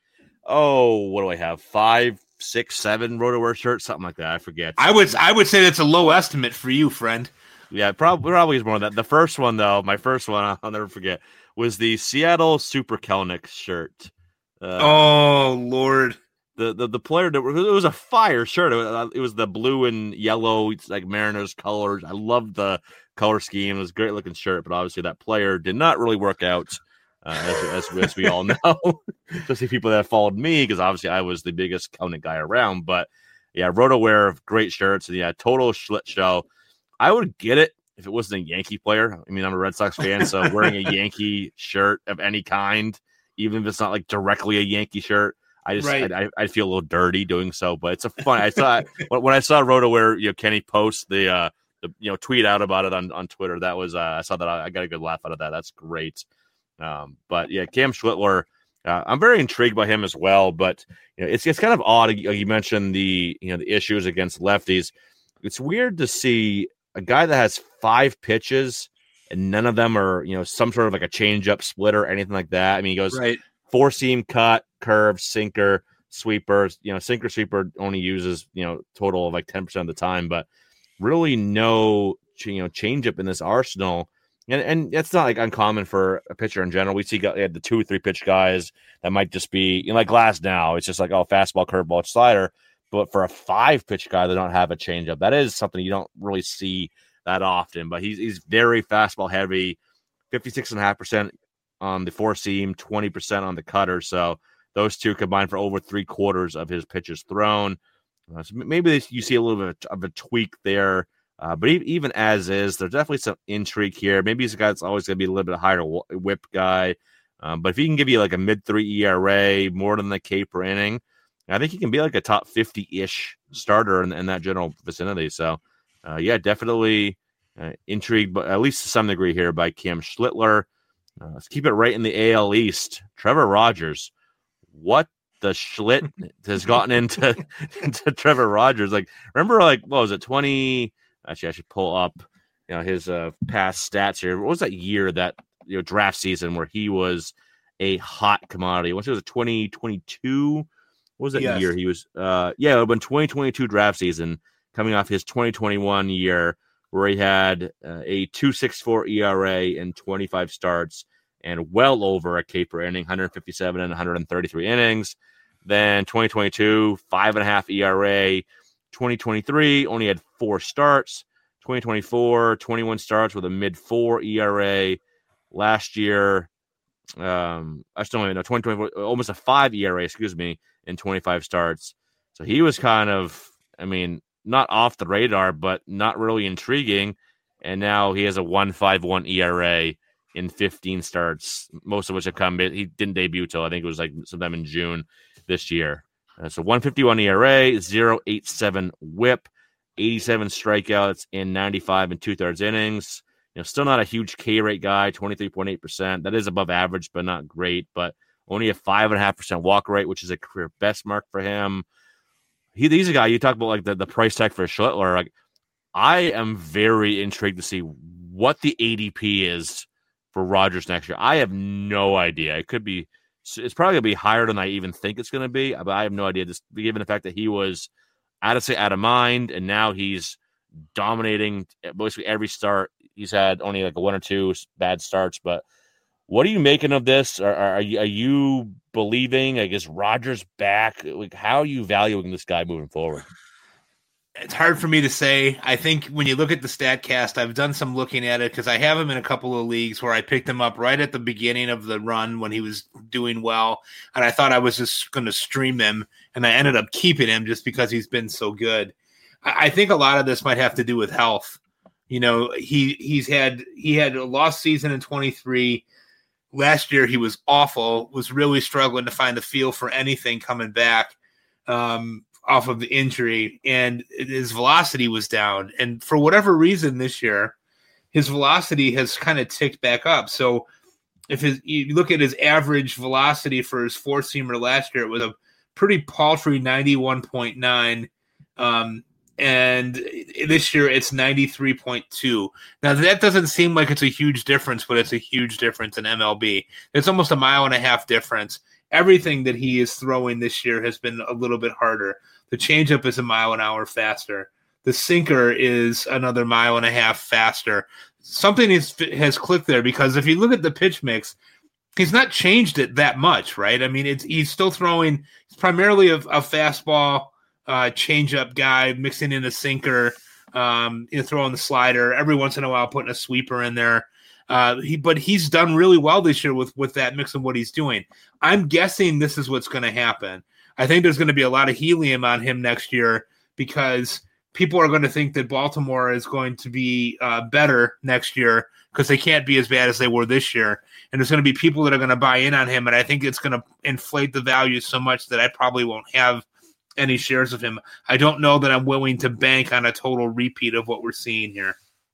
oh, what do I have? Five, six, seven RotoWear shirts, something like that. I forget. I would I would say that's a low estimate for you, friend. Yeah, probably probably is more than that. The first one, though, my first one, I'll never forget, was the Seattle Super Kelnick shirt. Uh, oh, Lord. The, the the player, that, it was a fire shirt. It was, it was the blue and yellow, it's like Mariners colors. I loved the color scheme. It was a great looking shirt, but obviously that player did not really work out, uh, as, as, as we all know. Especially people that followed me, because obviously I was the biggest Kelnick guy around. But yeah, RotoWear, great shirts, and yeah, total Schlitt show. I would get it if it wasn't a Yankee player. I mean, I'm a Red Sox fan, so wearing a Yankee shirt of any kind, even if it's not like directly a Yankee shirt, I just right. I, I feel a little dirty doing so. But it's a fun. I saw when I saw RotoWear, you know, Kenny post the uh the you know tweet out about it on, on Twitter. That was uh, I saw that I, I got a good laugh out of that. That's great. Um, but yeah, Cam Schlittler, uh, I'm very intrigued by him as well. But you know, it's it's kind of odd. You mentioned the you know the issues against lefties. It's weird to see a guy that has five pitches and none of them are, you know, some sort of like a change-up, splitter, anything like that. I mean, he goes right. four-seam cut, curve, sinker, sweeper. You know, sinker, sweeper only uses, you know, total of like ten percent of the time, but really no, you know, change-up in this arsenal. And and it's not like uncommon for a pitcher in general. We see the two or three pitch guys that might just be, you know, like Glass now. It's just like, oh, fastball, curveball, slider. But for a five pitch guy, they don't have a changeup. That is something you don't really see that often. But he's he's very fastball heavy, fifty-six point five percent on the four seam, twenty percent on the cutter. So those two combined for over three quarters of his pitches thrown. Uh, so maybe you see a little bit of a tweak there. Uh, but even as is, there's definitely some intrigue here. Maybe he's a guy that's always going to be a little bit higher whip guy. Um, but if he can give you like a mid three E R A, more than the K per inning, I think he can be like a top fifty-ish starter in, in that general vicinity. So, uh, yeah, definitely uh, intrigued, but at least to some degree here by Cam Schlittler. Uh, let's keep it right in the A L East. Trevor Rogers. What the Schlitt has gotten into, into Trevor Rogers? Like, remember, like, what was it, twenty? Actually, I should pull up, you know, his uh, past stats here. What was that year, that, you know, draft season where he was a hot commodity? Once it was a twenty twenty-two. What was that yes. year he was? Uh, yeah, it would have been twenty twenty-two draft season, coming off his twenty twenty-one year, where he had uh, a two point six four E R A and twenty-five starts and well over a K per inning, one fifty-seven and one thirty-three innings. Then twenty twenty-two, five and a half E R A. twenty twenty-three only had four starts. twenty twenty-four, twenty-one starts with a mid four E R A. Last year, um, I still don't even know, twenty twenty-four, almost a five E R A, excuse me, in twenty-five starts. So he was kind of, I mean, not off the radar, but not really intriguing. And now he has a one point five one E R A in fifteen starts, most of which have come. He didn't debut till I think it was like sometime in June this year. Uh, so one fifty-one E R A, point oh eight seven whip, eighty-seven strikeouts in ninety-five and two-thirds innings. You know, still not a huge K rate guy, twenty-three point eight percent. That is above average, but not great. But only a five point five percent walk rate, which is a career best mark for him. He, he's a guy, you talk about like the, the price tag for Schlittler. Like, I am very intrigued to see what the A D P is for Rogers next year. I have no idea. It could be, it's probably going to be higher than I even think it's going to be, but I have no idea. Just given the fact that he was out of, out of mind, and now he's dominating basically every start. He's had only like one or two bad starts, but what are you making of this? Are, are, you, are you believing, I guess, Rogers back? Like, how are you valuing this guy moving forward? It's hard for me to say. I think when you look at the StatCast, I've done some looking at it because I have him in a couple of leagues where I picked him up right at the beginning of the run when he was doing well, and I thought I was just going to stream him, and I ended up keeping him just because he's been so good. I, I think a lot of this might have to do with health. You know, he he's had he had a lost season in twenty-three. Last year he was awful, was really struggling to find the feel for anything coming back um, off of the injury, and his velocity was down. And for whatever reason this year, his velocity has kind of ticked back up. So if his, you look at his average velocity for his four-seamer last year, it was a pretty paltry ninety-one point nine. Um, and this year it's ninety-three point two. Now, that doesn't seem like it's a huge difference, but it's a huge difference in M L B. It's almost a mile and a half difference. Everything that he is throwing this year has been a little bit harder. The changeup is a mile an hour faster. The sinker is another mile and a half faster. Something is, has clicked there, because if you look at the pitch mix, he's not changed it that much, right? I mean, it's he's still throwing – it's primarily a, a fastball, uh, changeup guy, mixing in a sinker, um, you know, throwing the slider, every once in a while putting a sweeper in there. Uh, he, but he's done really well this year with, with that mix of what he's doing. I'm guessing this is what's going to happen. I think there's going to be a lot of helium on him next year, because people are going to think that Baltimore is going to be uh, better next year, because they can't be as bad as they were this year. And there's going to be people that are going to buy in on him, and I think it's going to inflate the value so much that I probably won't have any shares of him. I don't know that I'm willing to bank on a total repeat of what we're seeing here.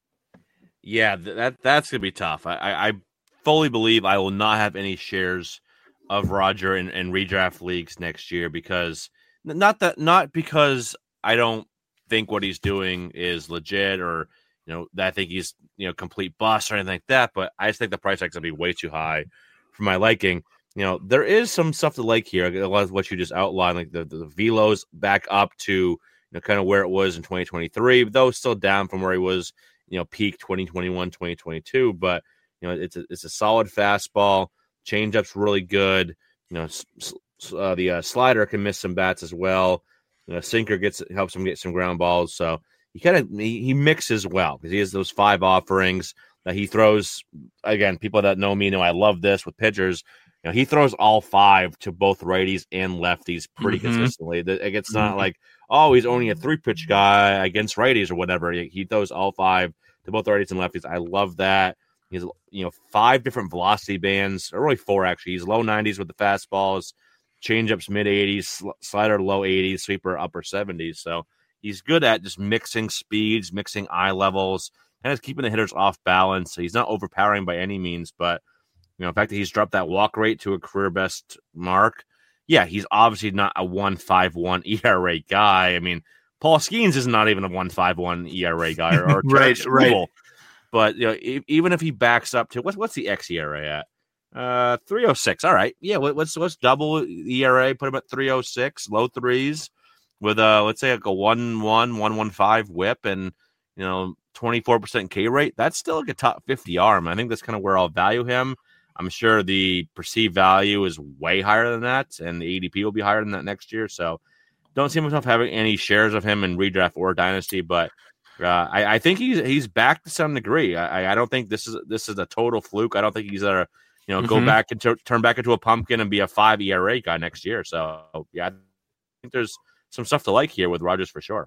Yeah, that that's going to be tough. I, I fully believe I will not have any shares of Roger in, in redraft leagues next year, because not that not because I don't think what he's doing is legit, or you know that I think he's you know complete bust or anything like that, but I just think the price tag's gonna be way too high for my liking. You know, there is some stuff to like here. A lot of what you just outlined, like the, the, the velos back up to you know kind of where it was in twenty twenty-three, though still down from where he was, you know, peak twenty twenty-one, twenty twenty-two. But you know, it's a, it's a solid fastball. Changeup's really good. You know, uh, the uh, slider can miss some bats as well. You know, sinker gets helps him get some ground balls. So he kind of he, he mixes well, because he has those five offerings that he throws. Again, people that know me know I love this with pitchers. You know, he throws all five to both righties and lefties pretty mm-hmm. consistently. It's not mm-hmm. like, oh, he's only a three-pitch guy against righties or whatever. He, he throws all five to both righties and lefties. I love that. He's, you know, five different velocity bands, or really four, actually. He's low nineties with the fastballs, changeups mid-eighties, sl- slider low eighties, sweeper upper seventies. So he's good at just mixing speeds, mixing eye levels, and keeping the hitters off balance. So he's not overpowering by any means, but you know, the fact that he's dropped that walk rate to a career best mark, yeah, he's obviously not a one point five one E R A guy. I mean, Paul Skeens is not even a one point five one E R A guy, or, or right, right. But you know, if, even if he backs up to what's what's the X E R A at? Uh, three oh six. All right, yeah. Let's let's double E R A, put him at three oh six, low threes, with uh, let's say like a one one one one five WHIP, and you know, twenty-four percent K rate. That's still like a top fifty arm. I think that's kind of where I'll value him. I'm sure the perceived value is way higher than that, and the A D P will be higher than that next year. So don't see myself having any shares of him in redraft or dynasty, but uh, I, I think he's he's back to some degree. I, I don't think this is this is a total fluke. I don't think he's a you know mm-hmm. go back and t- turn back into a pumpkin and be a five E R A guy next year. So yeah, I think there's some stuff to like here with Rodgers for sure.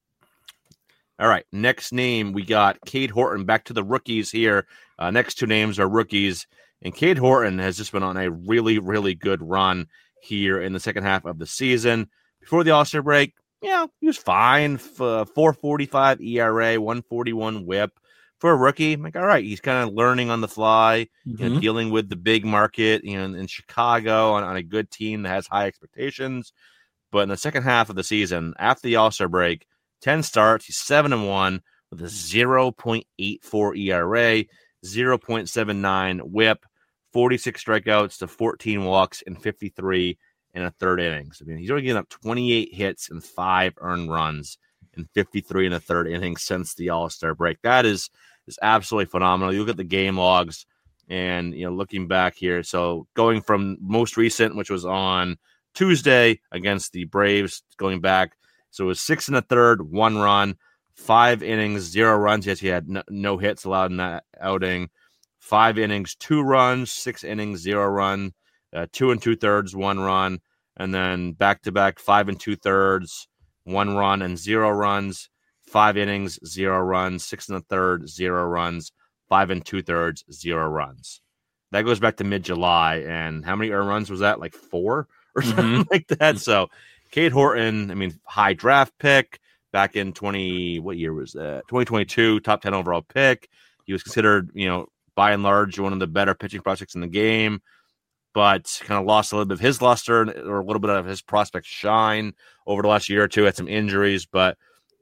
All right, next name we got Cade Horton. Back to the rookies here. Uh, next two names are rookies. And Cade Horton has just been on a really, really good run here in the second half of the season. Before the All-Star break, yeah, he was fine. four forty-five E R A, one forty-one WHIP. For a rookie, I'm like, all right, he's kind of learning on the fly, mm-hmm. you know, dealing with the big market, you know, in, in Chicago on, on a good team that has high expectations. But in the second half of the season, after the All-Star break, ten starts, he's seven and one with a zero point eight four E R A, zero point seven nine WHIP, forty-six strikeouts to fourteen walks and fifty-three in a third innings. I mean, he's already given up twenty-eight hits and five earned runs and fifty-three in a third inning since the All-Star break. That is is absolutely phenomenal. You look at the game logs and, you know, looking back here. So going from most recent, which was on Tuesday against the Braves, going back. So it was six and a third, one run, five innings, zero runs. Yes, he had no, no hits allowed in that outing. Five innings, two runs, six innings, zero run, uh, two and two thirds, one run, and then back to back five and two thirds, one run and zero runs, five innings, zero runs, six and a third, zero runs, five and two thirds, zero runs. That goes back to mid July, and how many earned runs was that? Like four or something mm-hmm. like that. So Cade Horton, I mean, high draft pick back in twenty. What year was that? twenty twenty-two, top ten overall pick. He was considered, you know, by and large, one of the better pitching prospects in the game, but kind of lost a little bit of his luster or a little bit of his prospect shine over the last year or two. Had some injuries, but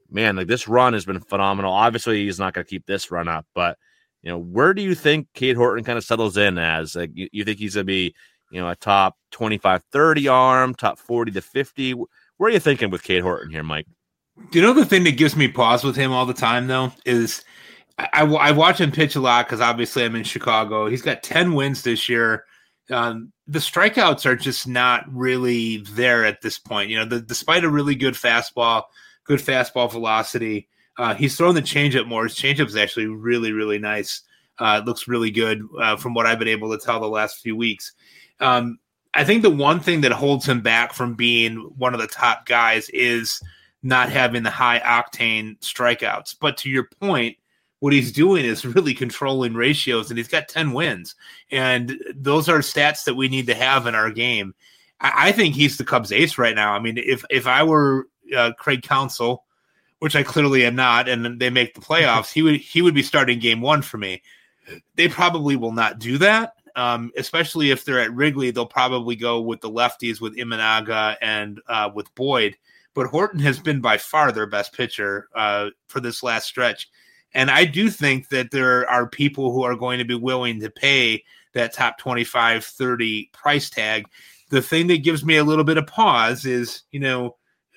man, like this run has been phenomenal. Obviously, he's not going to keep this run up, but you know, where do you think Cade Horton kind of settles in as? Like, you, you think he's going to be, you know, a top twenty-five, thirty arm, top forty to fifty? Where are you thinking with Cade Horton here, Mike? You know, the thing that gives me pause with him all the time, though, is I, I, I watch him pitch a lot because obviously I'm in Chicago. He's got ten wins this year. Um, the strikeouts are just not really there at this point. You know, the, despite a really good fastball, good fastball velocity, Uh, he's throwing the changeup more. His changeup is actually really, really nice. Uh, it looks really good uh, from what I've been able to tell the last few weeks. Um, I think the one thing that holds him back from being one of the top guys is not having the high octane strikeouts. But to your point, what he's doing is really controlling ratios, and he's got ten wins. And those are stats that we need to have in our game. I, I think he's the Cubs ace right now. I mean, if, if I were uh, Craig Counsell, which I clearly am not, and they make the playoffs, he would he would be starting game one for me. They probably will not do that, um, especially if they're at Wrigley. They'll probably go with the lefties with Imanaga and uh, with Boyd. But Horton has been by far their best pitcher uh, for this last stretch. And I do think that there are people who are going to be willing to pay that top twenty-five, thirty price tag. The thing that gives me a little bit of pause is, you know,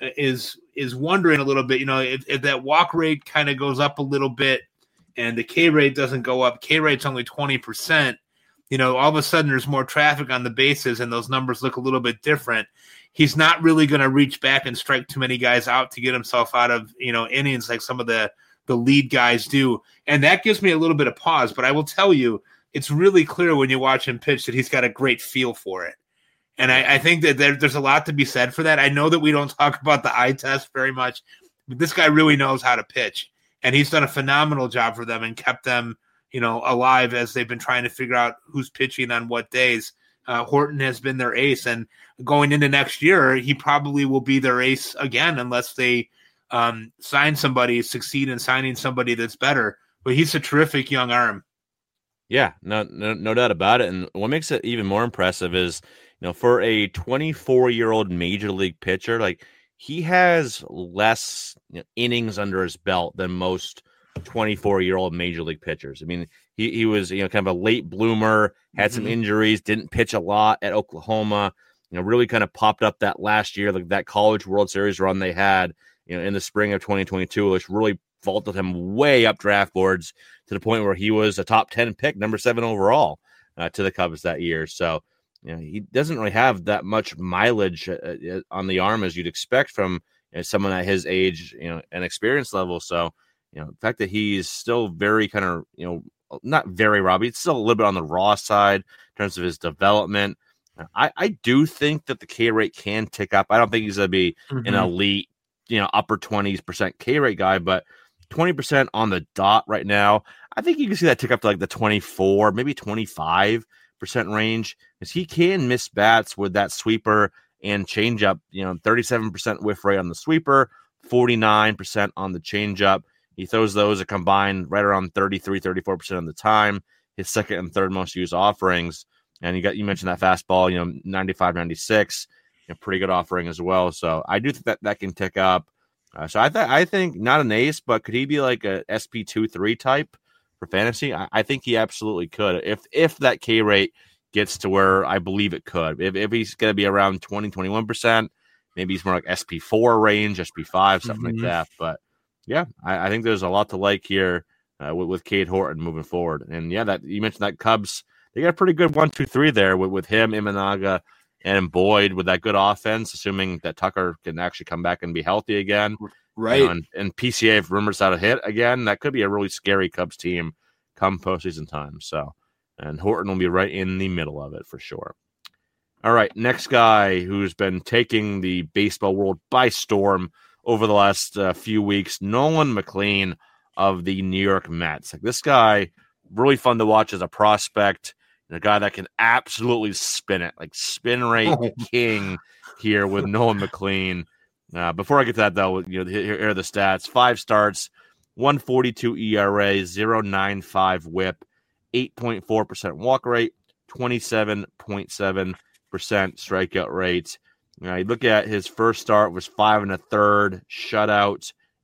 is is wondering a little bit, you know, if, if that walk rate kind of goes up a little bit and the K rate doesn't go up, K rate's only twenty percent, you know, all of a sudden there's more traffic on the bases and those numbers look a little bit different. He's not really going to reach back and strike too many guys out to get himself out of, you know, innings like some of the, the lead guys do. And that gives me a little bit of pause, but I will tell you, it's really clear when you watch him pitch that he's got a great feel for it. And I, I think that there, there's a lot to be said for that. I know that we don't talk about the eye test very much, but this guy really knows how to pitch. And he's done a phenomenal job for them and kept them, you know, alive as they've been trying to figure out who's pitching on what days. Uh, Horton has been their ace. And going into next year, he probably will be their ace again unless they um, sign somebody, succeed in signing somebody that's better. But he's a terrific young arm. Yeah, no, no, no doubt about it. And what makes it even more impressive is, you know, for a twenty-four-year-old major league pitcher, like he has less you know, innings under his belt than most twenty-four-year-old major league pitchers. I mean, he he was you know kind of a late bloomer, had some mm-hmm. injuries, didn't pitch a lot at Oklahoma. You know, really kind of popped up that last year, like that College World Series run they had, you know, in the spring of twenty twenty-two, which really vaulted him way up draft boards to the point where he was a top ten pick, number seven overall uh, to the Cubs that year. So. You know, he doesn't really have that much mileage uh, on the arm as you'd expect from you know, someone at his age, you know, and experience level. So, you know, the fact that he's still very kind of, you know, not very raw, but it's still a little bit on the raw side in terms of his development. I, I do think that the K rate can tick up. I don't think he's going to be mm-hmm. an elite, you know, upper twenties percent K rate guy, but twenty percent on the dot right now. I think you can see that tick up to like the twenty-four, maybe twenty-five percent range, because he can miss bats with that sweeper and changeup. You know, thirty-seven percent whiff rate on the sweeper, forty-nine percent on the changeup. He throws those a combined right around thirty-three, thirty-four percent of the time. His second and third most used offerings. And you got you mentioned that fastball, you know, ninety-five, ninety-six, you know, pretty good offering as well. So I do think that that can tick up. Uh, so I th- I think not an ace, but could he be like a S P two three type for fantasy? I, I think he absolutely could. If if that K rate gets to where I believe it could. If if he's going to be around twenty, twenty-one percent, maybe he's more like S P four range, S P five, something mm-hmm. like that. But yeah, I, I think there's a lot to like here uh, with, with Cade Horton moving forward. And yeah, that you mentioned that Cubs, they got a pretty good one, two, three there with, with him, Imanaga, and Boyd with that good offense, assuming that Tucker can actually come back and be healthy again. Right. You know, and, and P C A, if rumors out of hit again, that could be a really scary Cubs team come postseason time. So, and Horton will be right in the middle of it for sure. All right, next guy who's been taking the baseball world by storm over the last uh, few weeks, Nolan McLean of the New York Mets. Like this guy, really fun to watch as a prospect. A guy that can absolutely spin it, like spin rate king here with Nolan McLean. Uh, before I get to that, though, you know, here, here are the stats: five starts, one forty-two E R A, point nine five whip, eight point four percent walk rate, twenty-seven point seven percent strikeout rate. Uh, you look at his first start was five and a third, shutout,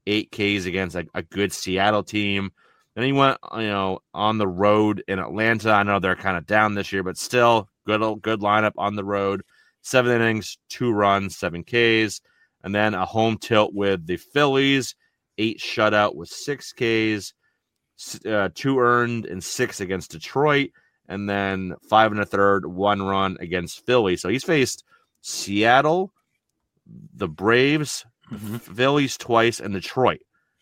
eight Ks against a, a good Seattle team. Then he went, you know, on the road in Atlanta. I know they're kind of down this year, but still good, good lineup on the road. Seven innings, two runs, seven Ks, and then a home tilt with the Phillies. Eight shutout with six Ks, uh, two earned and six against Detroit, and then five and a third, one run against Philly. So he's faced Seattle, the Braves, mm-hmm. the Phillies twice, and Detroit.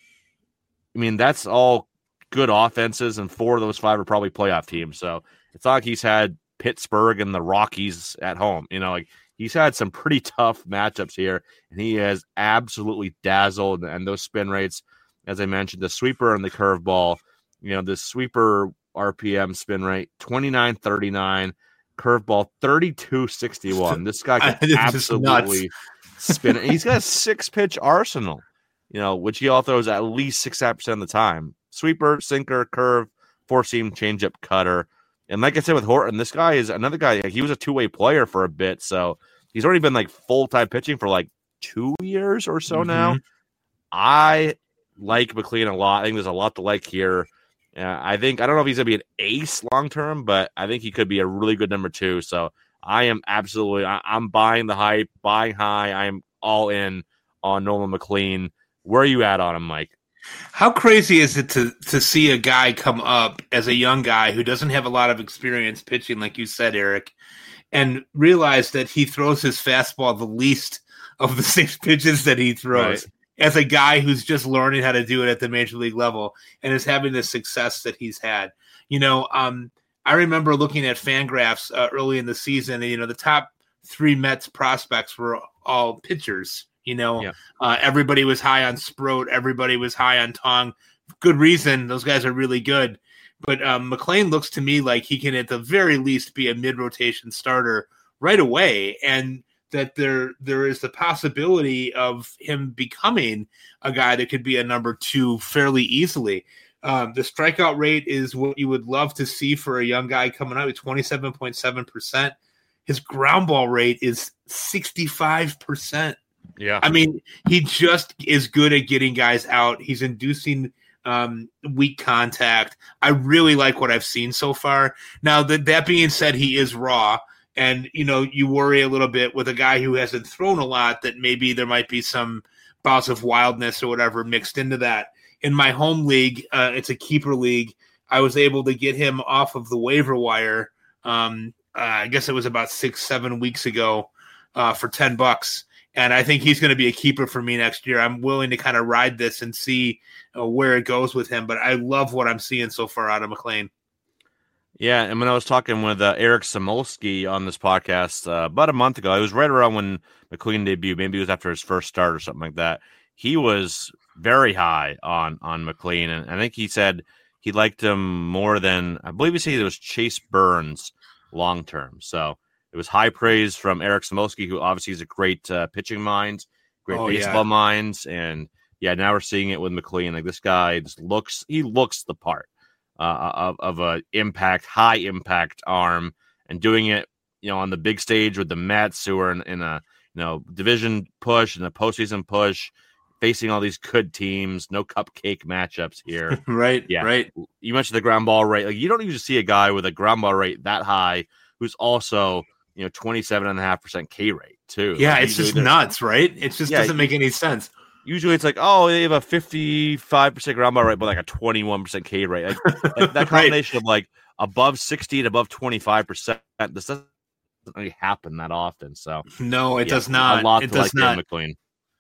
I mean, that's all good offenses, and four of those five are probably playoff teams. So it's not like he's had Pittsburgh and the Rockies at home. You know, like he's had some pretty tough matchups here, and he has absolutely dazzled. And those spin rates, as I mentioned, the sweeper and the curveball, you know, the sweeper R P M spin rate, twenty-nine thirty-nine, curveball, thirty-two sixty-one. This guy can absolutely spin it. He's got a six-pitch arsenal, you know, which he all throws at least sixty-five percent of the time. Sweeper, sinker, curve, four-seam, changeup, cutter. And like I said with Horton, this guy is another guy. Like, he was a two-way player for a bit, so he's already been like full-time pitching for like two years or so mm-hmm. now. I like McLean a lot. I think there's a lot to like here. Uh, I think I don't know if he's gonna be an ace long-term, but I think he could be a really good number two. So I am absolutely, I, I'm buying the hype, buying high. I am all in on Nolan McLean. Where are you at on him, Mike? How crazy is it to to see a guy come up as a young guy who doesn't have a lot of experience pitching, like you said, Eric, and realize that he throws his fastball the least of the six pitches that he throws right. as a guy who's just learning how to do it at the major league level and is having the success that he's had. You know, um, I remember looking at Fangraphs uh, early in the season, and, you know, the top three Mets prospects were all pitchers. You know, yeah. uh, everybody was high on Sproat. Everybody was high on Tong. Good reason. Those guys are really good. But um, McLean looks to me like he can, at the very least, be a mid-rotation starter right away, and that there there is the possibility of him becoming a guy that could be a number two fairly easily. Um, the strikeout rate is what you would love to see for a young guy coming out at twenty-seven point seven percent. His ground ball rate is sixty-five percent. Yeah. I mean, he just is good at getting guys out. He's inducing um, weak contact. I really like what I've seen so far. Now, that that being said, he is raw. And, you know, you worry a little bit with a guy who hasn't thrown a lot that maybe there might be some bouts of wildness or whatever mixed into that. In my home league, uh, it's a keeper league. I was able to get him off of the waiver wire. Um, uh, I guess it was about six, seven weeks ago uh, for ten bucks. And I think he's going to be a keeper for me next year. I'm willing to kind of ride this and see uh, where it goes with him. But I love what I'm seeing so far out of McLean. Yeah, and when I was talking with uh, Eric Samolsky on this podcast uh, about a month ago, it was right around when McLean debuted. Maybe it was after his first start or something like that. He was very high on on McLean, and I think he said he liked him more than, I believe he said it was Chase Burns long term. So it was high praise from Eric Samolsky, who obviously is a great uh, pitching mind, great oh, baseball yeah. mind, and yeah, now we're seeing it with McLean. Like, this guy just looks, he looks the part. Uh, of of a impact, high impact arm, and doing it, you know, on the big stage with the Mets, who are in, in a you know division push and a postseason push, facing all these good teams. No cupcake matchups here, right? Yeah, right. You mentioned the ground ball rate. Like, you don't usually see a guy with a ground ball rate that high who's also, you know, twenty-seven and a half percent K rate too. Yeah, like, it's just nuts, right? It just yeah, doesn't make any sense. Usually it's like, oh, they have a fifty-five percent ground ball rate, but like a twenty-one percent K rate. Like, like that combination right. of like above sixty and above twenty-five percent, this doesn't really happen that often. So no, it yeah, does not. A lot it to does like not. McLean.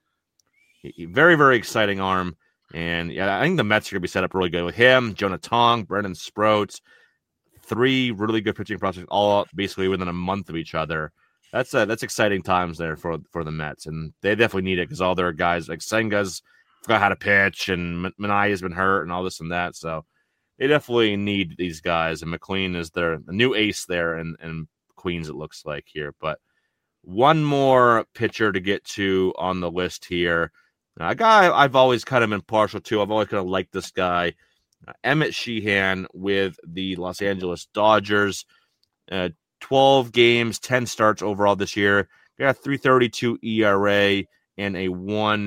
Very, very exciting arm. And yeah, I think the Mets are going to be set up really good with him, Jonah Tong, Brendan Sproat, three really good pitching prospects, all basically within a month of each other. That's uh, that's exciting times there for for the Mets, and they definitely need it because all their guys like Senga's forgot how to pitch, and Manaea's been hurt, and all this and that. So they definitely need these guys, and McLean is their the new ace there, and and Queens it looks like here. But one more pitcher to get to on the list here, a guy I've always kind of been partial to. I've always kind of liked this guy, uh, Emmett Sheehan with the Los Angeles Dodgers. Uh, twelve games, ten starts overall this year. Got a three thirty-two E R A and a one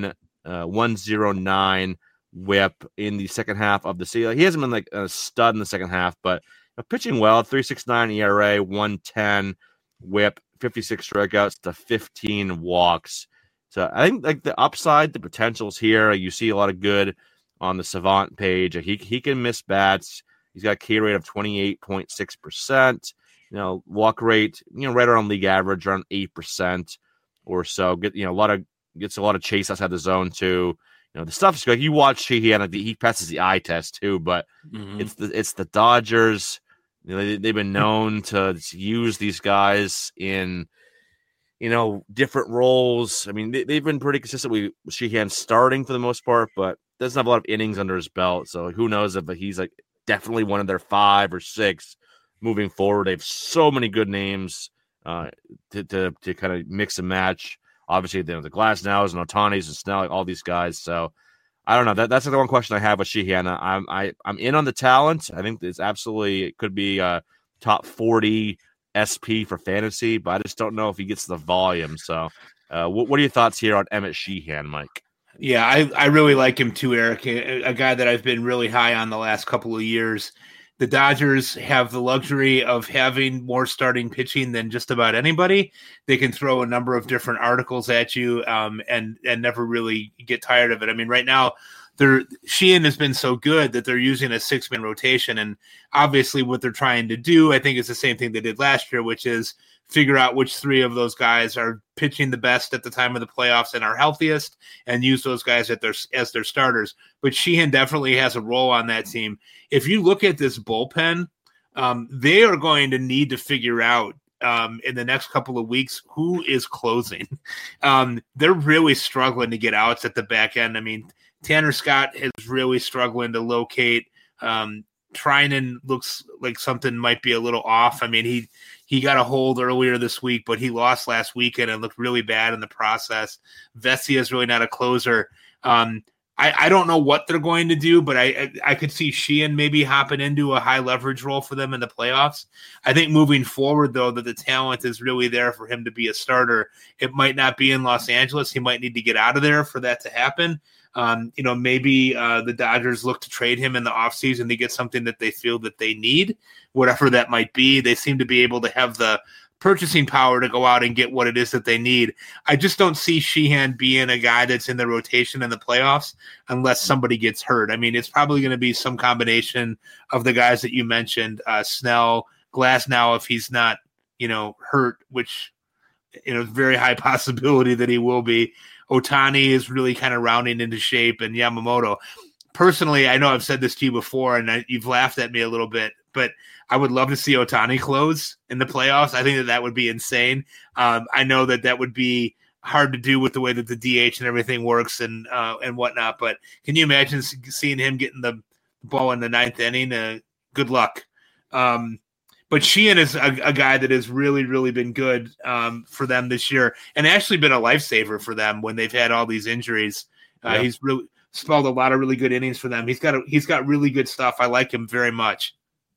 uh, one oh nine whip in the second half of the season. He hasn't been like a stud in the second half, but you know, pitching well, three point six nine E R A, one ten whip, fifty-six strikeouts to fifteen walks. So I think like the upside, the potential's here. You see a lot of good on the Savant page. He he can miss bats. He's got a K rate of twenty-eight point six percent. You know, walk rate, you know, right around league average, around eight percent or so. Get you know a lot of gets a lot of chase outside the zone too. You know, the stuff's good. You watch Sheehan, like, he passes the eye test too, but mm-hmm. it's the it's the Dodgers. You know, they, they've been known to use these guys in, you know, different roles. I mean, they, they've been pretty consistent with Sheehan starting for the most part, but doesn't have a lot of innings under his belt. So who knows if he's like definitely one of their five or six moving forward. They have so many good names uh, to, to to kind of mix and match. Obviously, you know, the Glasnows and Otanis and Snell, like all these guys. So I don't know. That that's the one question I have with Sheehan. I'm I I'm in on the talent. I think it's absolutely it could be a top forty S P for fantasy, but I just don't know if he gets the volume. So, uh, what what are your thoughts here on Emmett Sheehan, Mike? Yeah, I, I really like him too, Eric. A, a guy that I've been really high on the last couple of years. The Dodgers have the luxury of having more starting pitching than just about anybody. They can throw a number of different articles at you um, and and never really get tired of it. I mean, right now, they're Sheehan has been so good that they're using a six-man rotation, and obviously what they're trying to do, I think, is the same thing they did last year, which is figure out which three of those guys are pitching the best at the time of the playoffs and are healthiest, and use those guys at their, as their starters. But Sheehan definitely has a role on that team. If you look at this bullpen, um, they are going to need to figure out um, in the next couple of weeks who is closing. Um, they're really struggling to get outs at the back end. I mean, Tanner Scott is really struggling to locate. Um, Trinan looks like something might be a little off. I mean, he he got a hold earlier this week, but he lost last weekend and looked really bad in the process. Vesia is really not a closer. Um, I, I don't know what they're going to do, but I, I I could see Sheehan maybe hopping into a high leverage role for them in the playoffs. I think moving forward, though, that the talent is really there for him to be a starter. It might not be in Los Angeles. He might need to get out of there for that to happen. Um, you know, maybe uh, the Dodgers look to trade him in the offseason to get something that they feel that they need, whatever that might be. They seem to be able to have the purchasing power to go out and get what it is that they need. I just don't see Sheehan being a guy that's in the rotation in the playoffs unless somebody gets hurt. I mean, it's probably going to be some combination of the guys that you mentioned, uh, Snell, Glasnow, if he's not, you know, hurt, which, you know, very high possibility that he will be. Ohtani is really kind of rounding into shape, and Yamamoto. Personally, I know I've said this to you before, and I, you've laughed at me a little bit, but I would love to see Ohtani close in the playoffs. I think that that would be insane. Um, I know that that would be hard to do with the way that the D H and everything works and uh, and whatnot, but can you imagine seeing him getting the ball in the ninth inning? Uh, good luck. Um, But Sheehan is a, a guy that has really, really been good um, for them this year, and actually been a lifesaver for them when they've had all these injuries. Uh, yeah. He's really spelled a lot of really good innings for them. He's got a, he's got really good stuff. I like him very much.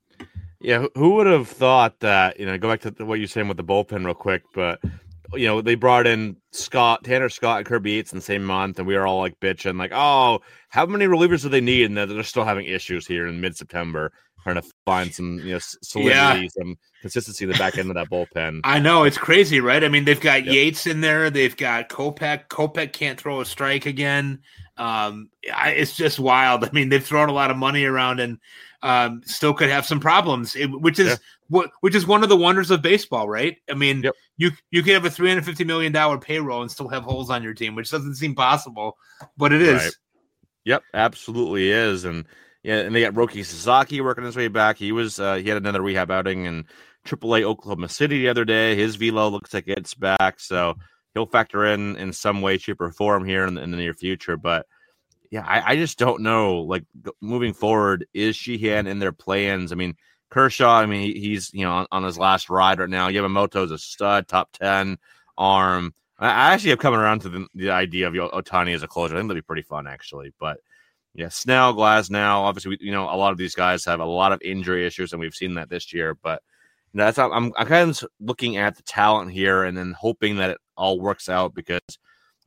Yeah, who would have thought that? You know, go back to what you're saying with the bullpen real quick, but you know they brought in Scott, Tanner Scott, and Kirby Yates in the same month, and we were all like bitching, like, oh, how many relievers do they need? And they're still having issues here in mid-September. Trying to find some, you know, solidity, yeah. some consistency in the back end of that bullpen. I know, it's crazy, right? I mean, they've got yep. Yates in there. They've got Kopech. Kopech can't throw a strike again. Um, I, it's just wild. I mean, they've thrown a lot of money around and um, still could have some problems, it, which is yeah. what which is one of the wonders of baseball, right? I mean, yep. you you could have a three hundred fifty million dollars payroll and still have holes on your team, which doesn't seem possible, but it is. Right. Yep, absolutely is, and. Yeah, and they got Roki Sasaki working his way back. He was uh, he had another rehab outing in triple A Oklahoma City the other day. His velo looks like it's back, so he'll factor in in some way, shape, or form here in the, in the near future. But yeah, I, I just don't know. Like moving forward, is Sheehan in their plans? I mean, Kershaw. I mean, he, he's you know on, on his last ride right now. Yamamoto's a stud, top ten arm. I, I actually have coming around to the, the idea of Ohtani as a closer. I think that'd be pretty fun, actually, but. Yeah, Snell, Glasnow. Obviously, we, you know, a lot of these guys have a lot of injury issues, and we've seen that this year. But you know, that's how I'm. I'm kind of looking at the talent here, and then hoping that it all works out. Because,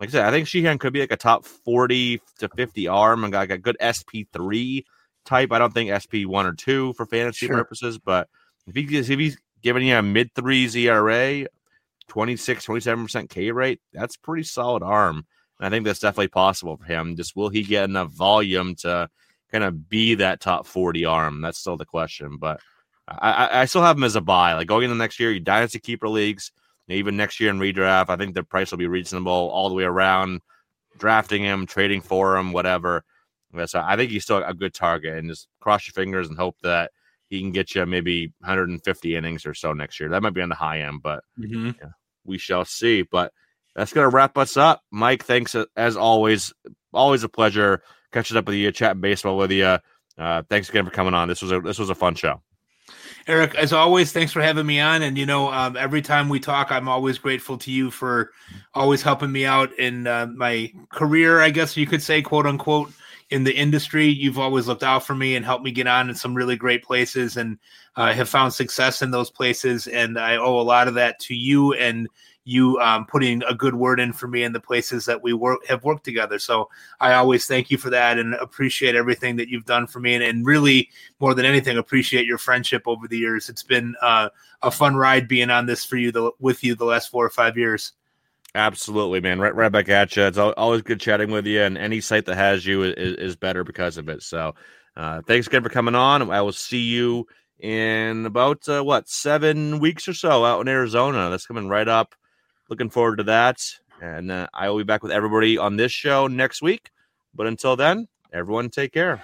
like I said, I think Sheehan could be like a top forty to fifty arm and got like a good S P three type. I don't think S P one or two for fantasy Sure. purposes, but if, he, if he's giving you a mid threes E R A, twenty-six, twenty-seven percent K rate, that's pretty solid arm. And I think that's definitely possible for him. Just will he get enough volume to kind of be that top forty arm? That's still the question. But I, I, I still have him as a buy. Like going into next year, you dynasty keeper leagues, even next year in redraft, I think the price will be reasonable all the way around. Drafting him, trading for him, whatever. So I think he's still a good target, and just cross your fingers and hope that he can get you maybe one hundred fifty innings or so next year. That might be on the high end, but Mm-hmm. yeah, we shall see. But that's going to wrap us up. Mike, thanks as always. Always a pleasure catching up with you, chatting baseball with you. Uh, thanks again for coming on. This was a this was a fun show. Eric, as always, thanks for having me on. And, you know, um, every time we talk, I'm always grateful to you for always helping me out in uh, my career, I guess you could say, quote unquote, in the industry. You've always looked out for me and helped me get on in some really great places, and uh, have found success in those places. And I owe a lot of that to you, and you um, putting a good word in for me in the places that we work have worked together. So I always thank you for that and appreciate everything that you've done for me. And, and really, more than anything, appreciate your friendship over the years. It's been uh, a fun ride being on this for you, the, with you the last four or five years. Absolutely, man. Right, right back at you. It's always good chatting with you, and any site that has you is, is better because of it. So uh, thanks again for coming on. I will see you in about, uh, what, seven weeks or so out in Arizona. That's coming right up. Looking forward to that. And uh, I will be back with everybody on this show next week. But until then, everyone take care.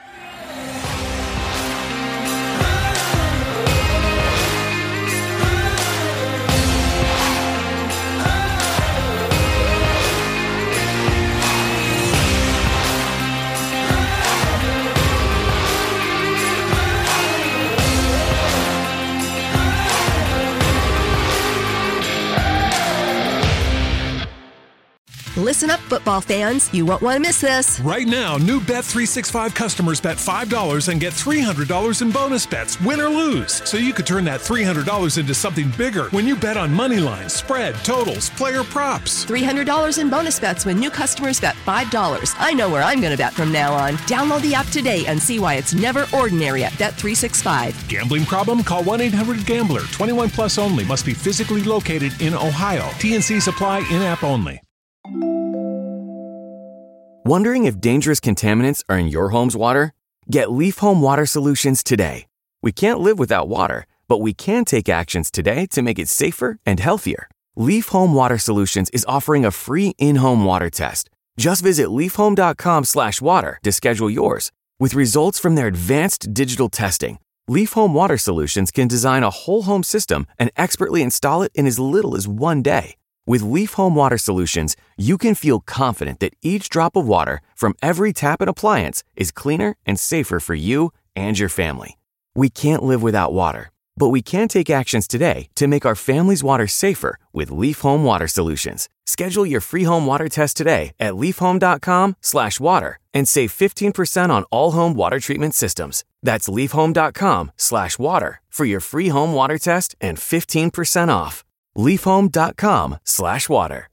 Listen up, football fans. You won't want to miss this. Right now, new Bet three sixty-five customers bet five dollars and get three hundred dollars in bonus bets, win or lose. So you could turn that three hundred dollars into something bigger when you bet on money lines, spread, totals, player props. three hundred dollars in bonus bets when new customers bet five dollars. I know where I'm going to bet from now on. Download the app today and see why it's never ordinary at Bet three sixty-five. Gambling problem? Call one eight hundred gambler. twenty-one plus only. Must be physically located in Ohio. T N Cs apply. In-app only. Wondering if dangerous contaminants are in your home's water? Get Leaf Home Water Solutions today. We can't live without water, but we can take actions today to make it safer and healthier. Leaf Home Water Solutions is offering a free in-home water test. Just visit leafhome.com slash water to schedule yours. With results from their advanced digital testing, Leaf Home Water Solutions can design a whole home system and expertly install it in as little as one day. With Leaf Home Water Solutions, you can feel confident that each drop of water from every tap and appliance is cleaner and safer for you and your family. We can't live without water, but we can take actions today to make our family's water safer with Leaf Home Water Solutions. Schedule your free home water test today at leafhome.com slash water and save fifteen percent on all home water treatment systems. That's leafhome.com slash water for your free home water test and fifteen percent off. leafhome.com slash water.